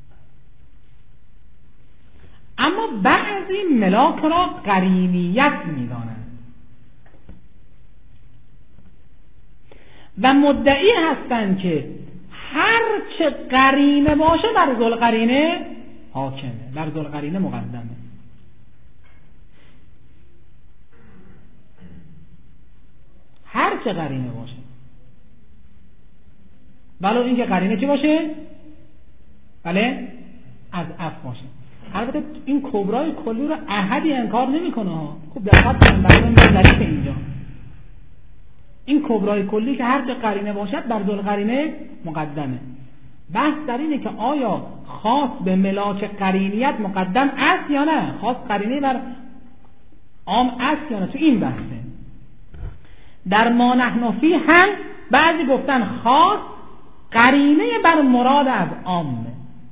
اما بعضی ملاک را قرینیت میدانند و مدعی هستند که هر چه قرینه باشه بر ذوالقرینه حاکمه، بر ذوالقرینه مقدمه. هر چه قرینه باشه، ولو اینکه قرینه چی باشه؟ بله، از اف باشه. البته این کبرای کلی رو احدی انکار نمیکنه ها. خب دقت کنید برای ظریف اینجا این کبرای کلی که هر چه قرینه باشد بر ذوالقرینه مقدمه. بحث در اینه که آیا خاص به ملاک قرینیت مقدم است یا نه، خاص قرینه بر عام است یا نه. تو این بحثه. در ما نحن فی هم بعضی گفتن خاص قرینه بر مراد از عامه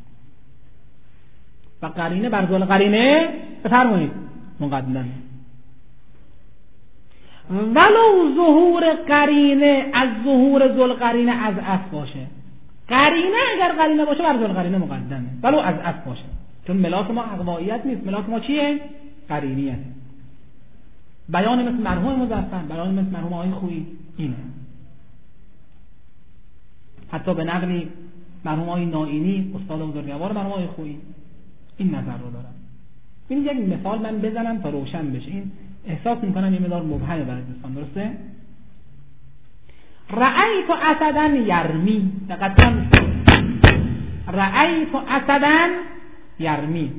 و قرینه بر ذوالقرینه بفرمایید مقدمه. ولو ظهور قرینه از ظهور ذوالقرینه از اف باشه، قرینه اگر قرینه باشه بر ذوالقرینه مقدمه ولو از اف باشه، چون ملاک ما اقوائیت نیست، ملاک ما چیه؟ قرینیت. بیان مثل مرحوم مظفر، بیان مثل مرحوم آقای خویی اینه. حتی به نقلی مرحوم آقای نائینی استاد بزرگوار مرحوم آقای خویی این نظر رو دارن. این یک مثال من بزنم تا روشن بشه. این احساس میکنم یه مقدار مبهمه برای دوستان، درسته؟ رأیت اسدا یرمی، دقیقاً رأیت اسدا یرمی.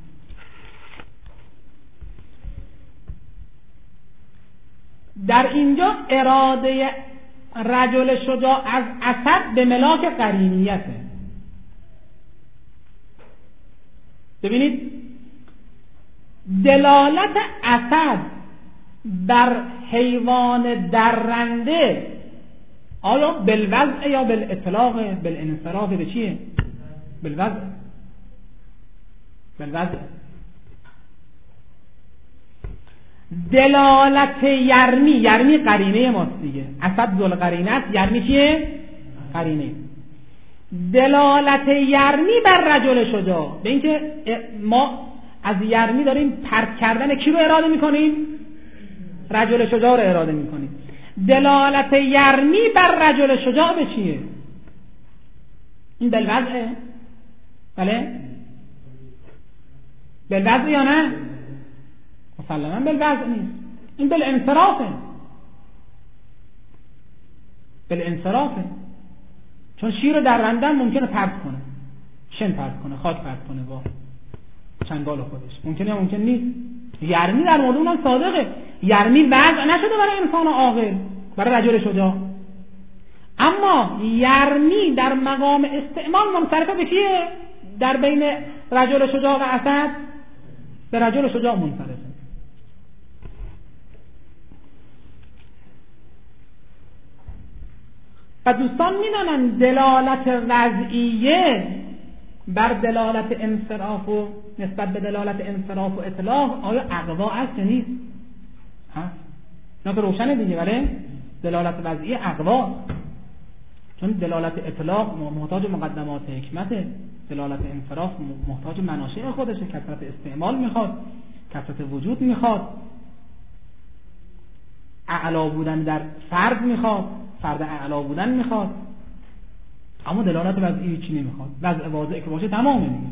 در اینجا اراده رجل شجاع از اسد به ملاک قرینیته. ببینید دلالت اسد بر حیوان درنده آیا بالوضع یا بالاطلاق بالانصراف به چیه؟ بالوضع. بالوضع. دلالت یرمی، یرمی قرینه ماست دیگه، اسد ذل قرینه است، یرمی چیه؟ قرینه. دلالت یرمی بر رجل شجاع به اینکه ما از یرمی داریم پرت کردن کی رو اراده میکنیم؟ رجل شجاع رو اراده میکنیم. دلالت یرمی بر رجل شجاع به چیه؟ این بالوضعه؟ بله؟ بالوضع یا نه؟ مسلماً بالوضع نیست، این بالانصرافه. بالانصرافه، چون شیر در رندن ممکنه پرت کنه، شن پرت کنه، خاک پرت کنه با چنگال خودش، ممکنه یا ممکن نیست. یرمی در مورد اونم صادقه، یرمی وضع نشده برای انسان عاقل، برای رجل شجاع. اما یرمی در مقام استعمال منصرفه به کیه؟ در بین رجل شجاع و اسد به رجل شجاع منصرفه. و دوستان میدانن دلالت وضعیه بر دلالت انصراف و نسبت به دلالت انصراف و اطلاق آیا اقوا است یا نیست؟ هست. نه که روشنه دیگه. ولی دلالت وضعیه اقوا، چون دلالت اطلاق محتاج مقدمات حکمته، دلالت انصراف محتاج مناشع خودشه، کثرت استعمال میخواد، کثرت وجود میخواد، اعلا بودن در فرد میخواد، فرد اعلا بودن میخواد. اما دلالت وضعی چی نمیخواد؟ وضع واضح که باشه تمامه دیگه.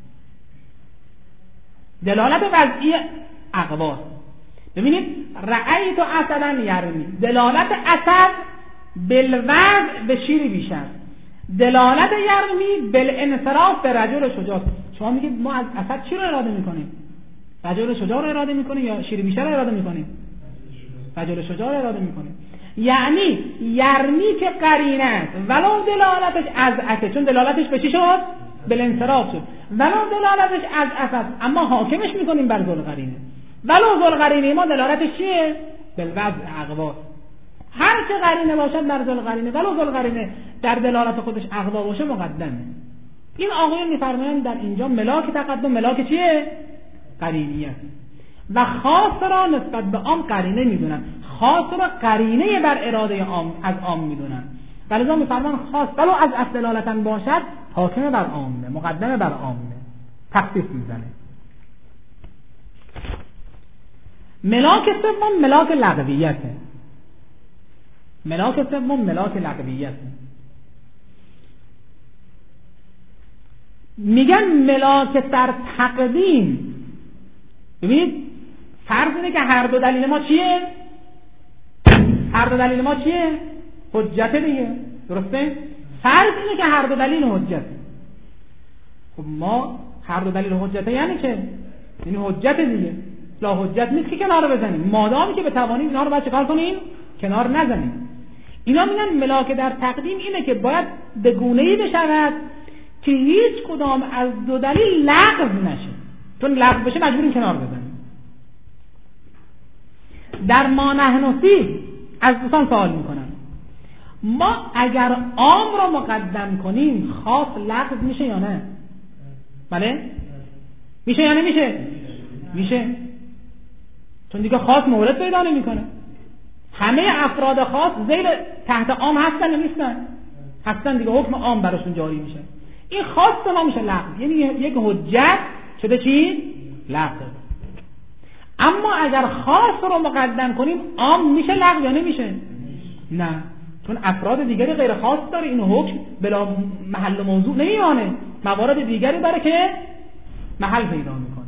دلالت وضعی اقوا. ببینید رأیت اسدا یرمی، دلالت اسد بالوضع به شیر بیشتر، دلالت یرمی بالانصراف به رجل شجاع. شما میگید ما از اسد چی رو اراده میکنیم؟ رجل شجاع رو اراده میکنیم یا شیر بیشتر رو اراده میکنیم؟ رجل شجاع رو اراده میکنیم. یعنی یرمی که قرینه است ولو دلالتش از اسد، چون دلالتش به چی شد؟ بالانصراف شد، ولو دلالتش از اسد، اما حاکمش میکنیم بر ذل قرینه. ولو ذل قرینه ما دلالتش چیه؟ بالوضع اقوا. هر چه قرینه باشد بر ذل قرینه، ولو ذل قرینه در دلالت خودش اقوا باشه مقدمه. این آقایون میفرمایند در اینجا ملاک تقدم ملاک چیه؟ قرینیه. و خاص را نسبت به عام قرینه میدونن، خاص را قرینه بر اراده عام از عام میدونن. ولذا میفرمان خاص ولو از اصل دلالتا باشد حاکم بر عامه، مقدمه بر عامه، تخصیص میزنه. ملاک سوم ملاک لغویته. ملاک سوم ملاک لغویته. میگن ملاک در تقدیم. ببینید فرض اینه که هر دو دلیل ما چیه؟ هر دو دلیل ما چیه؟ حجت دیگه، درسته؟ فرض اینه که هر دو دلیل حجت. خب ما هر دو دلیل حجت یعنی چه؟ یعنی حجت دیگه. لا حجت نیست که کنار بزنیم، مادامی که بتوانیم اینا رو باید چکار کنیم؟ کنار نزنیم. اینا میگن ملاک در تقدیم اینه که باید به گونه‌ای بشود که هیچ کدام از دو دلیل لغو نشه، چون لغو بشه مجبوریم کنار بزنیم. در ما نحنفی از دوستان سوال میکنم، ما اگر عام را مقدم کنیم خاص لغو میشه یا نه؟ بله؟ میشه یا نمیشه؟ میشه، چون دیگه خاص مورد پیدا نمیکنه. همه افراد خاص زیر تحت عام هستن یا نیستن؟ هستن دیگه، حکم عام براشون جاری میشه. این خاص ما میشه لغو، یعنی یک حجت شده چی؟ لغو. اما اگر خاص رو مقدم کنیم عام میشه لغو یا نمیشه؟ نه، چون افراد دیگری غیر خاص داره، این حکم بلا محل و موضوع نمیمانه، موارد دیگری داره که محل پیدا میکنه.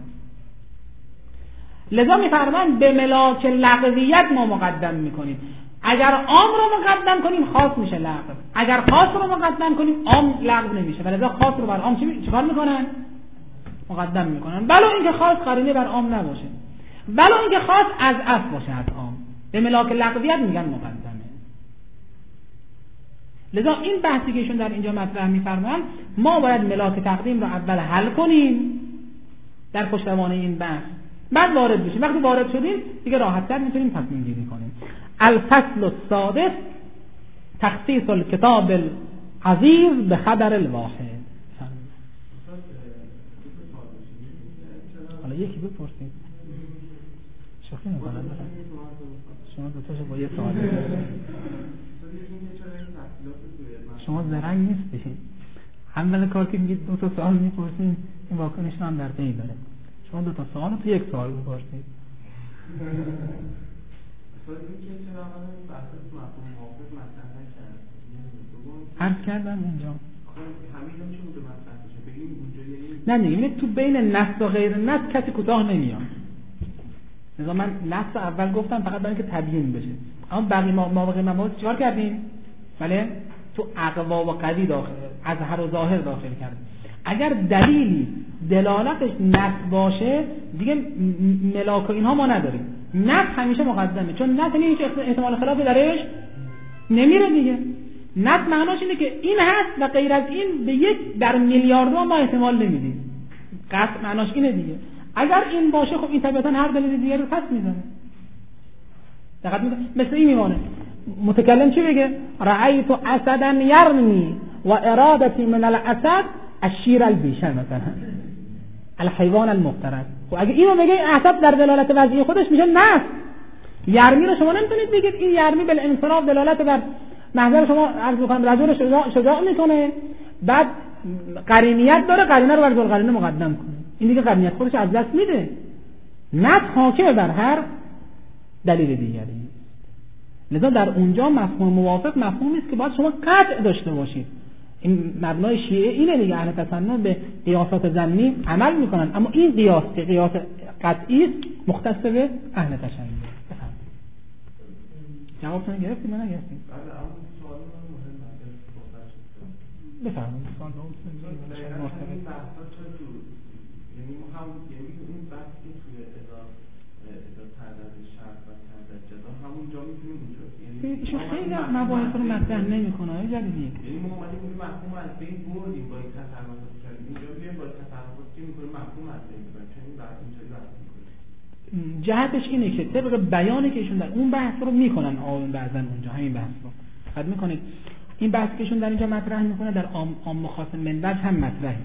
لذا میفرمان به ملاک لغویت ما مقدم میکنیم. اگر عام رو مقدم کنیم خاص میشه لغو، اگر خاص رو مقدم کنیم عام لغو نمیشه، ولذا خاص رو بر عام چی چیکار میکنن؟ مقدم میکنن، ولو اینکه خاص قرینه بر عام نباشه، ولو اینکه خاص از اصل باشه از عام، به ملاک لغویت میگن مقدمه. لذا این بحثی که ایشون در اینجا مطرح میفرمان ما باید ملاک تقدیم رو اول حل کنیم در پشتوانه این بحث، بعد وارد بشیم. وقتی وارد شدیم دیگه راحت‌تر میتونیم تصمیم گیری کنیم. الفصل السادس تخصیص الکتاب العزیز به خبر الواحد. حالا یکی بپرسید. شوخی می‌کنم. شما دو تاشو با یه سوال. شما زرنگ نیستید. اول کار که میگید دو تا سوال میپرسید، این واکنش هم در پی داره. شما دو تا سوال تو یک سوال بپرسید. عرض کردم اونجا. نه دیگه تو بین نص و غیر نص کسی کوتاه نمیاد. لذا من نص اول گفتم فقط برای اینکه تبیین بشه. اما بقیه ما مابقی مباحث چیکار کردیم؟ بله تو اقوا و قوی داخل، اظهر و ظاهر داخل کردیم. اگر دلیلی دلالتش نص باشه دیگه ملاک و اینها ما نداریم. نص همیشه مقدمه، چون نص هیچ احتمال خلاف درش نمیره دیگه. نص معناش اینه که این هست و غیر از این به یک در میلیاردها ما احتمال نمیدیم. قطع معناش اینه دیگه. اگر این باشه خب این طبیعتا هر دلیل دیگه رو پس میزنه. دقت میکنه مثل این میمونه. متکلم چی بگه؟ رأیت اسدا یرمی و ارادتی من الاسد الشیر البیشن مثلا الحیوان المفترس. خب اگه اینو بگه اسد در دلالت وضعی خودش میشه نص. یرمی رو شما نمیتونید بگید این یرمی بالانصراف دلالت بر محضر شما عرض می‌کنم رجل شجاع شجاع میکنه، بعد قرینیت داره، قرینه رو بر ذوالقرینه مقدم کنه. این دیگه قرینیت خودش از دست میده. نص حاکم بر هر دلیل دیگری. لذا در اونجا مفهوم موافق مفهومی است که باید شما قطع داشته باشید. این مبنای شیعه اینه دیگه، اهل تسنن به قیاسات ظنی عمل میکنن، اما این قیاس که قیاس قطعی است مختص به اهل تشیع. بفرمایید. جوابتون گرفتید من نگرفتید؟ بله اما سوال من مهم است. بفرمایید. سوال مرتبط یعنی هم یعنی این بحثی توی اذا اذا تعداد شرط و تعداد جزا همونجا میتونیم اونجا یعنی ایشون خیلی مباحث رو مطرح نمیکنه های جدیدی. یعنی ما اومدیم این مفهوم از بین بردیم با این تصرفات کردیم، اینجا بیایم با تصرفات چی میکنیم مفهوم از بین میبریم، چون این بحث اینجوری بحث میکنیم. جهتش اینه که طبق بیانی که ایشون در اون بحث رو میکنن آن بعضن اونجا همین بحث رو خد میکنید. این بحث که ایشون در اینجا مطرح میکنه در عام عام خاص منبج هم مطرحه.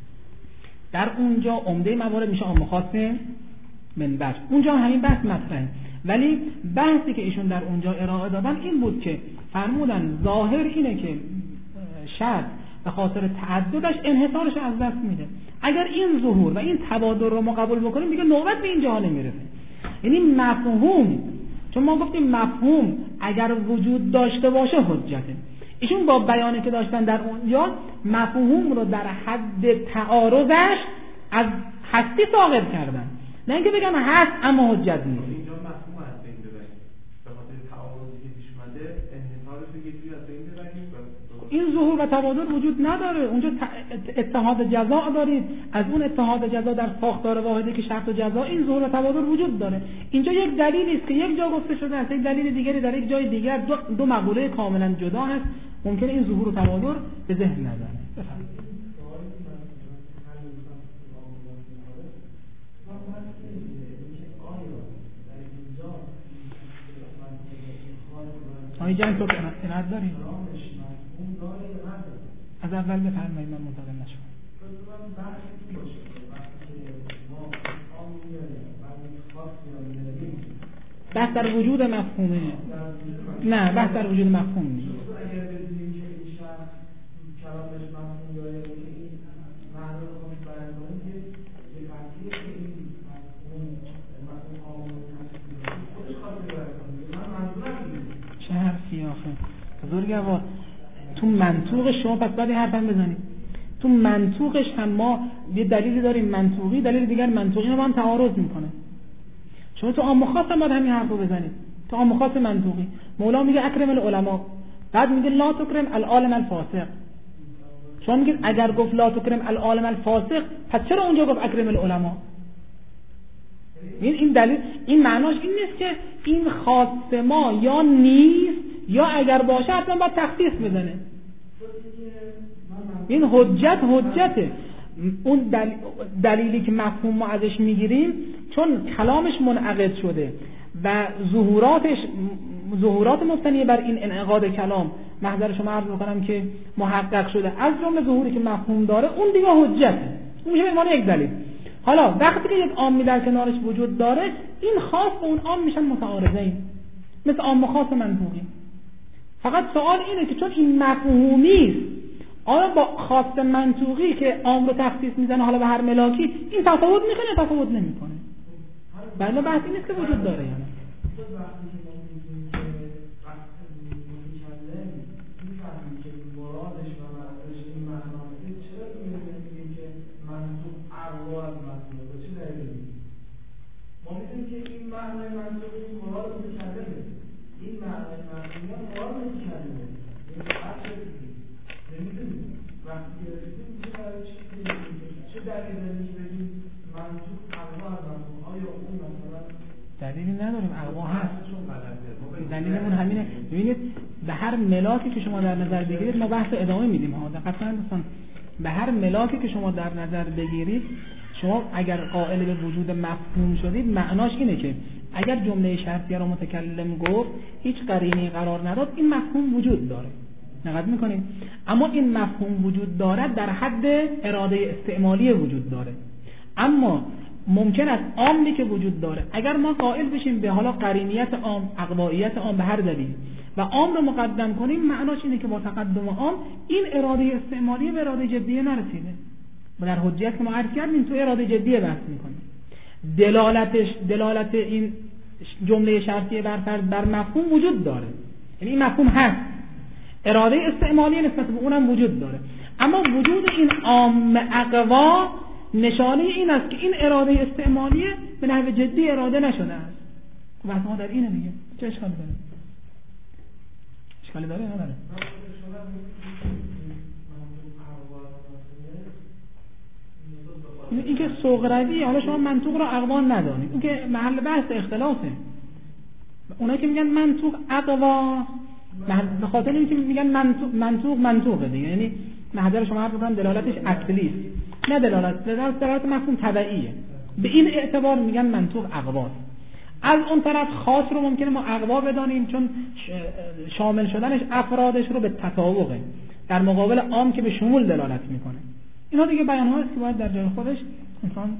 در اونجا عمده موارد میشه عام خاص منبج، اونجا همین بحث مطرحه. ولی بحثی که ایشون در اونجا ارائه دادن این بود که فرمودن ظاهر اینه که شرط به خاطر تعددش انحصارش از دست میده. اگر این ظهور و این تبادل رو ما قبول بکنیم دیگه نوبت به این جا نمیرسه. یعنی مفهوم، چون ما گفتیم مفهوم اگر وجود داشته باشه حجته. ایشون با بیانی که داشتن در اونجا مفهوم رو در حد تعارضش از هستی ساقط کردن، نه اینکه بگم هست اما حجت نیست. اینجا مفهوم از بین ببرید به خاطر تعارضی که پیش اومده انحصارش رو یه جوری از بین ببرید. این ظهور و تبادل وجود نداره. اونجا اتحاد جزا دارید، از اون اتحاد جزا در ساختار واحدی که شرط و جزا این ظهور و تبادل وجود داره. اینجا یک دلیلی است که یک جا گفته شده است، یک دلیل دیگری در یک جای دیگر، دو, دو مقوله کاملا جدا هست، ممکنه این ظهور و تبادل به ذهن نزنه. بفرمایید. آقای جنگ تو اراد داریم؟ از اول بفرمایید من منتظر نشم. بحث در وجود مفهومه. نه بحث در وجود مفهوم نیست. چه حرفی آخه؟ بزرگوار تو منطوقش شما پس باید حرف هم بزنید. تو منطوقش هم ما یه دلیلی داریم منطوقی، دلیل دیگر منطوقی رو هم تعارض میکنه. شما تو عام و خاص هم باید همین حرف رو بزنید. تو عام و خاص منطوقی مولا میگه اکرم العلماء، بعد میگه لا تکرم العالم الفاسق. شما میگید اگر گفت لا تکرم العالم الفاسق پس چرا اونجا گفت اکرم العلماء؟ این این دلیل این معناش این نیست که این خاص ما یا نیست یا اگر باشه حتما باید تخصیص بزنه. این حجت حجته. اون دلیل دلیلی که مفهوم ما ازش میگیریم چون کلامش منعقد شده و ظهوراتش ظهورات مبتنی بر این انعقاد کلام محضر شما عرض میکنم که محقق شده، از جمله ظهوری که مفهوم داره اون دیگه حجته. اون میشه به عنوان یک دلیل. حالا وقتی که یک عامی در کنارش وجود داره این خاص و اون عام میشن متعارضین، مثل عام و خاص منطوقی. فقط سوال اینه که چون این مفهومی است آیا با خاص منطوقی که عام رو تخصیص میزنه حالا به هر ملاکی این تفاوت میکنه یا تفاوت نمیکنه؟ بله بحث این است که وجود داره. یعنی دلیلی نداریم، اقوا هست. دلیلمون همینه. ببینید به هر ملاکی که شما در نظر بگیرید ما بحث ادامه میدیم ها، دقت کنید دوستان. به هر ملاکی که شما در نظر بگیرید شما اگر قائل به وجود مفهوم شدید معناش اینه که اگر جمله شرطیه رو متکلم گفت هیچ قرینه‌ای قرار نداد این مفهوم وجود داره. دقت میکنید؟ اما این مفهوم وجود دارد در حد اراده استعمالی وجود داره. اما ممکن است عامی که وجود داره اگر ما قائل بشیم به حالا قرینیت عام، اقوائیت عام به هر دلیل و عام رو مقدم کنیم معناش اینه که با تقدم عام این اراده استعمالی به اراده جدیه نرسیده. و در حجیت که ما عرض کردیم تو اراده جدیه بحث میکنیم. دلالتش دلالت این جمله شرطیه بر فرض بر مفهوم وجود داره، یعنی این مفهوم هست، اراده استعمالی نسبت به اونم وجود داره، اما وجود این عام اقوا نشانه این است که این اراده استعمالی به نحو جدی اراده نشده است. بحث ما در اینه دیگه. چه اشکالی داره؟ اشکالی داره یا نداره؟ این که صغروی، حالا شما منطوق را اقوا ندانید، این که محل بحث اختلافه. اونایی که میگن منطوق اقوا به خاطر اینکه میگن منطوق منطوق منطوقه دیگه، یعنی محضر شما عرض می‌کنم دلالتش عقلی است، نه دلالت دلالت دلالت مفهوم تبعیه. به این اعتبار میگن منطوق اقواست. از اون طرف خاص رو ممکنه ما اقوا بدانیم چون شامل شدنش افرادش رو به تطابقه در مقابل عام که به شمول دلالت میکنه. اینا دیگه بیان هاست که باید در جای خودش انسان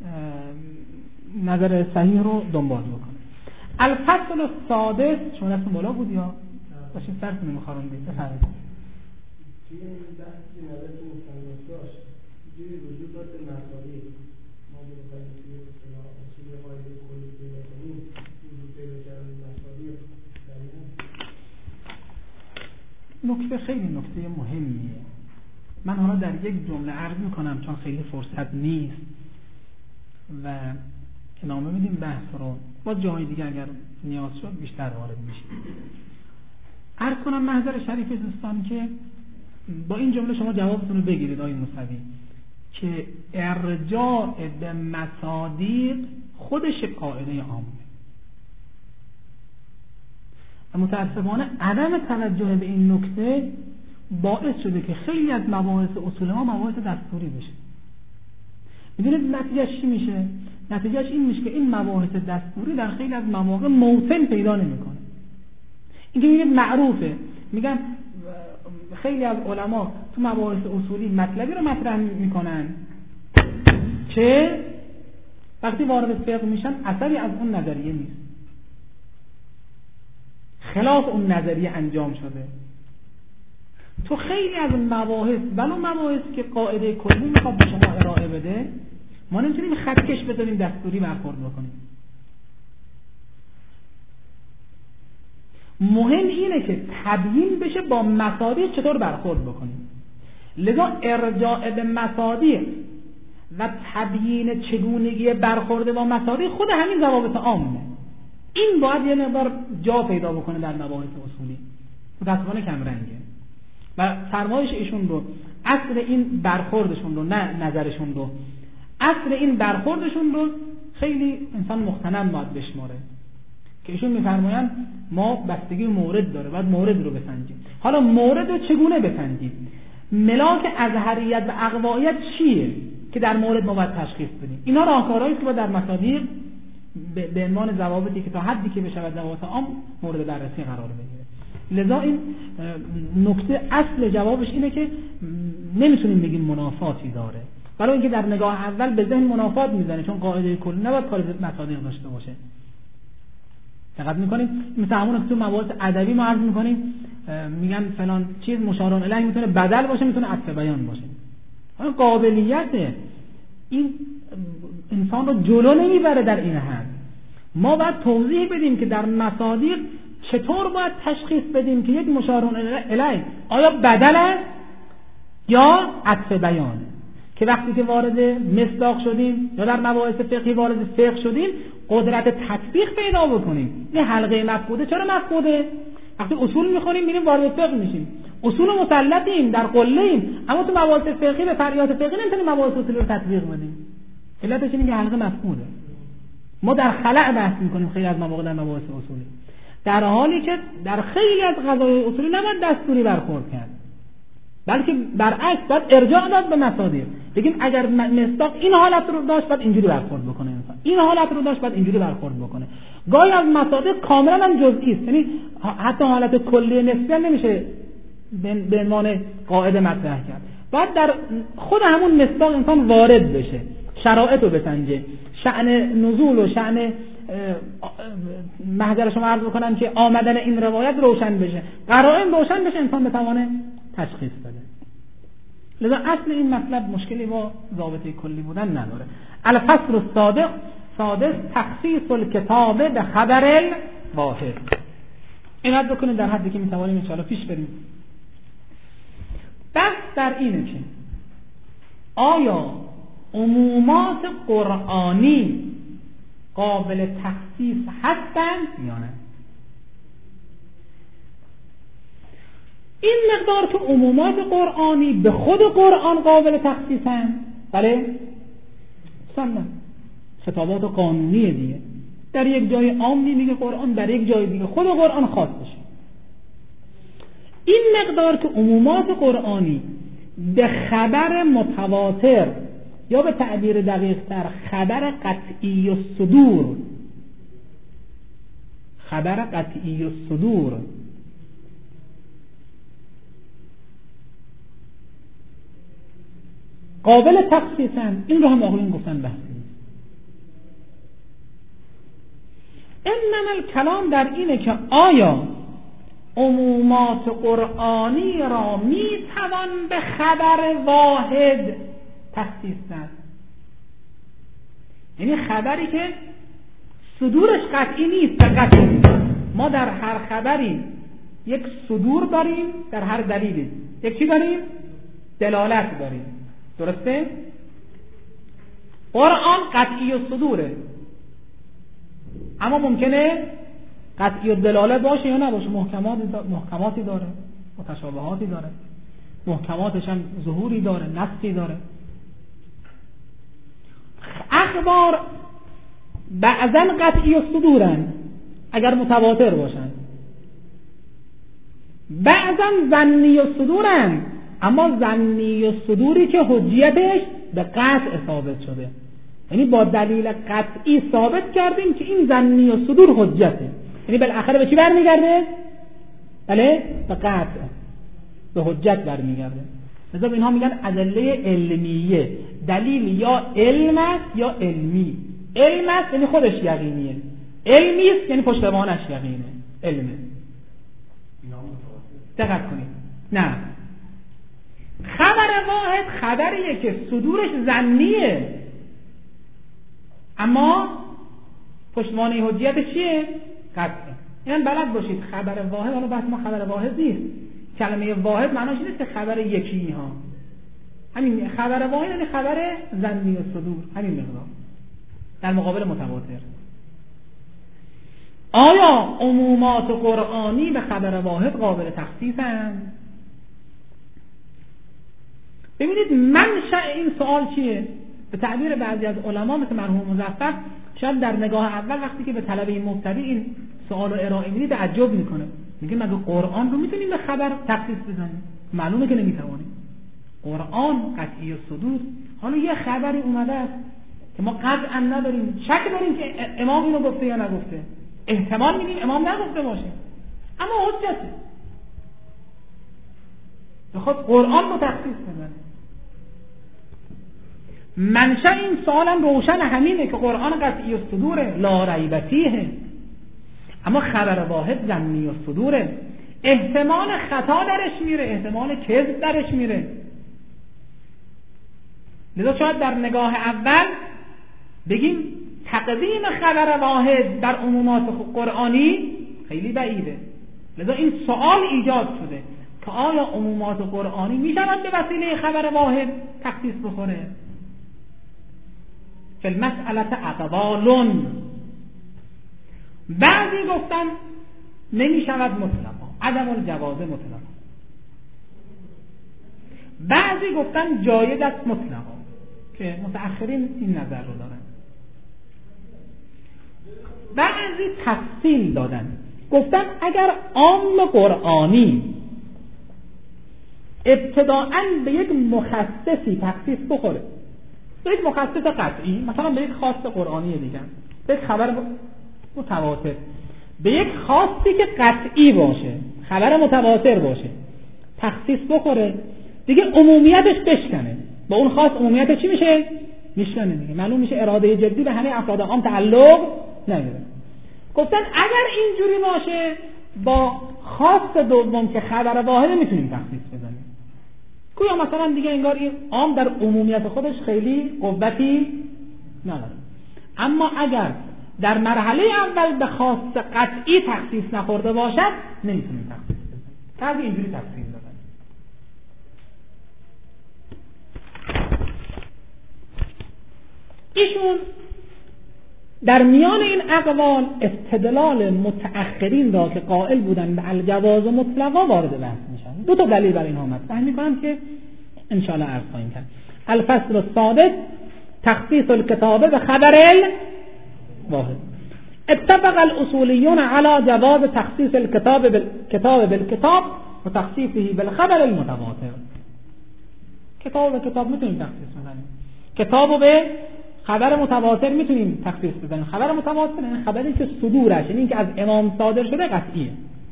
نظر صحیح رو دنبال بکنه. الفصل السادس شما رفتون بالا بود یا باشید سرتون میخواروندید بفرمایید. توی این بحثی نظر که مصنف داشت جوری وجود داشت مسائلی ما بخواهیم توی اصول قاعده کلی پیدا کنیم وجود پیدا کردن مسائلی در این نکته خیلی نکته مهمیه. من حالا در یک جمله عرض میکنم چون خیلی فرصت نیست و ادامه میدیم بحث رو، باز جای دیگه اگر نیاز شد بیشتر وارد میشیم. عرض کنم محضر شریف دوستان که با این جمله شما جوابتون رو بگیرید آقای موسوی که ارجاع به مصادیق خودش قاعده عامه و متاسفانه عدم توجه به این نکته باعث شده که خیلی از مباحث اصول ما مباحث دستوری بشه. میدونید نتیجهش چی میشه؟ نتیجهش این میشه که این مباحث دستوری در خیلی از مواقع موطن پیدا نمیکنه. اینکه میگه معروفه، میگن خیلی از علما تو مباحث اصولی مطلبی رو مطرح میکنن که وقتی وارد فقه میشن اثری از اون نظریه نیست، خلاف اون نظریه انجام شده. تو خیلی از مباحث ولو مباحثی که قاعده کلی میخواد به شما ارائه بده ما نمیتونیم خطکش بذاریم دستوری برخورد بکنیم. مهم اینه که تبیین بشه با مصادیق چطور برخورد بکنیم. لذا ارجاع به مصادیق و تبیین چگونگی برخورد با مصادیق خود همین ضوابط عامه. این باید یه مقدار جا پیدا بکنه در مباحث اصولی، متأسفانه کم رنگه و فرمایش ایشون رو، اصل این برخوردشون رو، نه نظرشون رو، اصل این برخوردشون رو خیلی انسان مختنم باید بشماره که ایشون میفرمایند ما بستگی مورد داره، باید مورد رو بسنجیم. حالا مورد رو چگونه بسنجیم؟ ملاک ازهریت و اقوایت چیه که در مورد ما باید تشخیص بدیم؟ اینا راهکارهایی که باید در مصادیق به عنوان ضوابطی که تا حدی که بشه ضوابط عام مورد بررسی قرار بگیره. لذا این نکته اصل جوابش اینه که نمیتونیم بگیم منافاتی داره، برای اینکه در نگاه اول به ذهن منافات میزنه، چون قاعده کلی نباید کار به مصادیق داشته باشه. دقت میکنیم مثلا همون که تو مباحث ادبی ما عرض میکنیم میگن فلان چیز مشارون الیه میتونه بدل باشه، میتونه عطف بیان باشه. اون قابلیت این انسان رو جلو نمیبره در این حد. ما باید توضیح بدیم که در مصادیق چطور باید تشخیص بدیم که یک مشارون الیه آیا بدل است یا عطف بیان، که وقتی که وارد مصداق شدیم یا در مباحث فقهی وارد فقه شدیم قدرت تطبیق پیدا بکنیم. این حلقه مفقوده. چرا مفقوده؟ وقتی اصول میخونیم میریم وارد فقه میشیم، اصول مسلطیم، در قله‌ایم، اما تو مباحث فقهی به فریات فقهی نمیتونیم مباحث اصولی رو تطبیق بدیم. علتش اینه که حلقه مفقوده. ما در خلأ بحث میکنیم خیلی از مواقع در مباحث اصولی، در حالی که در خیلی از قضایای اصولی نباید دستوری برخورد کرد، بلکه برعکس باید ارجاع داد به مصادیق. بگیم اگر مصداق این حالت رو داشت باید اینجوری برخورد بکنه، انسان این حالت رو داشت باید اینجوری برخورد بکنه. گاهی از مصادیق کاملا هم جزئی است، یعنی حتی حالت کلی نسبی نمیشه به عنوان قاعده مطرح کرد. باید در خود همون مصداق انسان وارد بشه، شرایط رو بسنجه، شأن نزول و شأن محضر شما عرض بکنم که آمدن این روایت روشن بشه، قرائن روشن بشه، انسان بتونه تشخیص بده. لذا اصل این مطلب مشکلی با ضابطه کلی بودن نداره. الفصل الصادق سادس تخصیص الکتاب به خبر واحد. این حد بکنید در حدی که میتوانیم انشاءالله پیش بریم. بحث در اینه که آیا عمومات قرآنی قابل تخصیص هستند یا نه؟ این مقدار که عمومات قرآنی به خود قرآن قابل تخصیصند، بله؟ سنن خطابات قانونی دیگه، در یک جای عامی میگه قرآن، در یک جای دیگه خود قرآن خاص بشه. این مقدار که عمومات قرآنی به خبر متواتر یا به تعبیر دقیق تر خبر قطعی و صدور، خبر قطعی و صدور قابل تخصیصن، این رو هم آقایون گفتن بحث نیست. انما الکلام در اینه که آیا عمومات قرآنی را می توان به خبر واحد تخصیص داد، یعنی خبری که صدورش قطعی نیست، قطعی نیست. ما در هر خبری یک صدور داریم، در هر دلیلی یک چی داریم؟ دلالت داریم، درسته؟ قرآن قطعی و صدوره، اما ممکنه قطعی و دلاله باشه یا نباشه. محکمات محکماتی داره، متشابهاتی داره، محکماتش هم ظهوری داره، نصی داره. اخبار بعضا قطعی و صدورن اگر متواتر باشن، بعضا ظنی و صدورن، اما ظنی و صدوری که حجیتش به قطع ثابت شده، یعنی با دلیل قطعی ثابت کردیم که این ظنی و صدور حجته، یعنی بالاخره به چی برمیگرده؟ بله، به قطع، به حجت برمیگرده. لذا اینها میگن ادله علمیه، دلیل یا علم است یا علمی. علم است یعنی خودش یقینیه، علمی است یعنی پشتوانش یقینه، علمه. دقت کنید. نه، خبر واحد خبریه که صدورش ظنیه اما پشتوانه حجیت چیه؟ قطعه. این بلد باشید خبر واحد، حالا بحث ما خبر واحد نیست، کلمه واحد معناش نیست که خبر یکی ها، همین خبر واحد یعنی خبر ظنی و صدور، همین مقدار در مقابل متواتر. آیا عمومات قرآنی به خبر واحد قابل تخصیصند؟ ببینید منشأ این سوال چیه؟ به تعبیر بعضی از علما مثل مرحوم مظفر، شاید در نگاه اول وقتی که به طلبه مبتدی این سوال رو ارائه میدید تعجب میکنه، میگه مگه قرآن رو میتونیم به خبر تخصیص بزنیم؟ معلومه که نمیتوانیم. قرآن قطعی و صدور. حالا یه خبری اومده است که ما قطعا نداریم، شک داریم که امام اینو گفته یا نگفته، احتمال میدیم امام نگفته باشه، اما حجته بخواد قرآن رو تخصیص بزنه. منشأ این سوالم روشن همینه که قرآن قطعی و صدوره، لا ریب فیه، اما خبر واحد ظنی و صدوره، احتمال خطا درش میره، احتمال کذب درش میره. لذا شاید در نگاه اول بگیم تقدیم خبر واحد در عمومات قرآنی خیلی بعیده. لذا این سوال ایجاد شده که آیا عمومات قرآنی میشوند به وسیله خبر واحد تخصیص بخوره؟ فی المسئله اقوال، بعضی گفتن نمیشود مطلقا، عدم الجواز مطلقا، بعضی گفتن جایز است مطلقا، که متأخرین این نظر رو دارن. بعضی تفصیل دادن، گفتن اگر عام قرآنی ابتداءً به یک مخصصی تخصیص بخوره، به یک مخصص قطعی، مثلا به یک خاص قرآنی دیگه، به یک خبر متواتر، به یک خاصی که قطعی باشه، خبر متواتر باشه، تخصیص بخوره، دیگه عمومیتش بشکنه. با اون خاص عمومیتش چی میشه؟ میشکنه دیگه. معلوم میشه اراده جدی به همه افراد عام تعلق نداره. گفتن اگر اینجوری باشه با خاص دوم که خبر واحد میتونیم تخصیص بزنیم. گویا مثلا دیگه انگار این عام در عمومیت خودش خیلی قوتی نداره. اما اگر در مرحله اول به خاص قطعی تخصیص نخورده باشد نمیتونیم تخصیص بزنیم. بعضی اینجوری تفصیل دادن. ایشون در میان این اقوال استدلال متأخرین را که قائل بودن به الجواز مطلقا وارد بحث میشن. دو تا دلیل برای اینها مطرح میکنم که ان شاء الله عرض خواهیم کرد. الفصل السادس تخصیص الكتاب بخبر الواحد. اتفق الاصولیون على جواز تخصیص الكتاب بالكتاب بالكتاب و تخصیصه بالخبر المتواتر. کتاب به کتاب میتونیم تخصیص بزنیم، کتابو به خبر متواتر میتونیم تخصیص بزنیم. خبر متواتر یعنی خبری که صدورش، یعنی که از امام صادر شده قطعیه.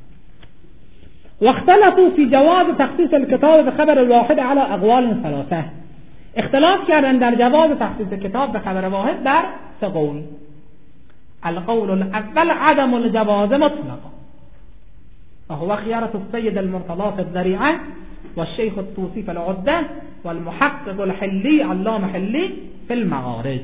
واختلفوا في جواز تخصيص الكتاب بخبر الواحد على اقوال ثلاثه. اختلاف کردن در جواز تخصیص کتاب به خبر واحد در سه قول. القول الاول عدم الجواز مطلقا وهو خيارة السيد المرتضى في الذريعة والشيخ الطوسي في العدة والمحقق الحلي علامة حلي في المعارج.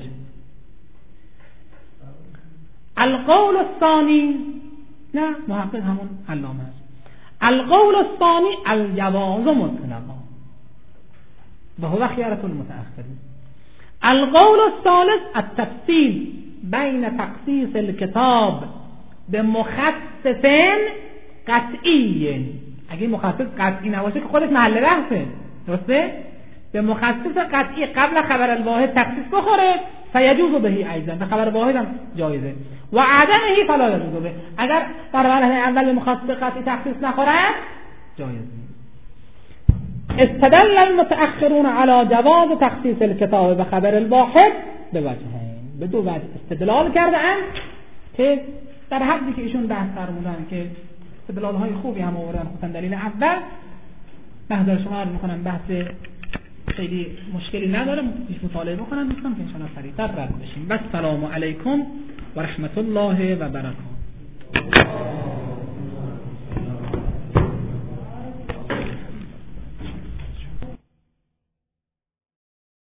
القول الثاني نه محقق همون علامه است. القول الثاني الجواز مطلقا وهو خيارة المتأخرين. القول الثالث التفصيل بين تخصيص الكتاب بمخصص قطعی. اگه مخصص قطعی نباشه که خودش محل بحثه، درسته؟ به مخصص قطعی قبل خبر الواحد تخصیص بخوره فیجوز بهی ایضا، به خبر واحد هم جایزه. و عدمه فلا یجوز به، اگر در مرحله اول مخصص قطعی تخصیص نخوره جایز نیست. استدل المتأخرون على جواز تخصیص الكتاب به خبر الواحد به وجهین، به دو وجه استدلال کردند که در حدی که ایشون بحث فرمودن که استدلال های خوبی هم آوردن. خصوصا دلیل اول محضر شما عرض میکنم بحث خیلی مشکلی نداره، پیش مطالعه بکنم دوستان که انشاءالله سریعتر رد بشیم. و السلام علیکم و رحمت الله و برکاته.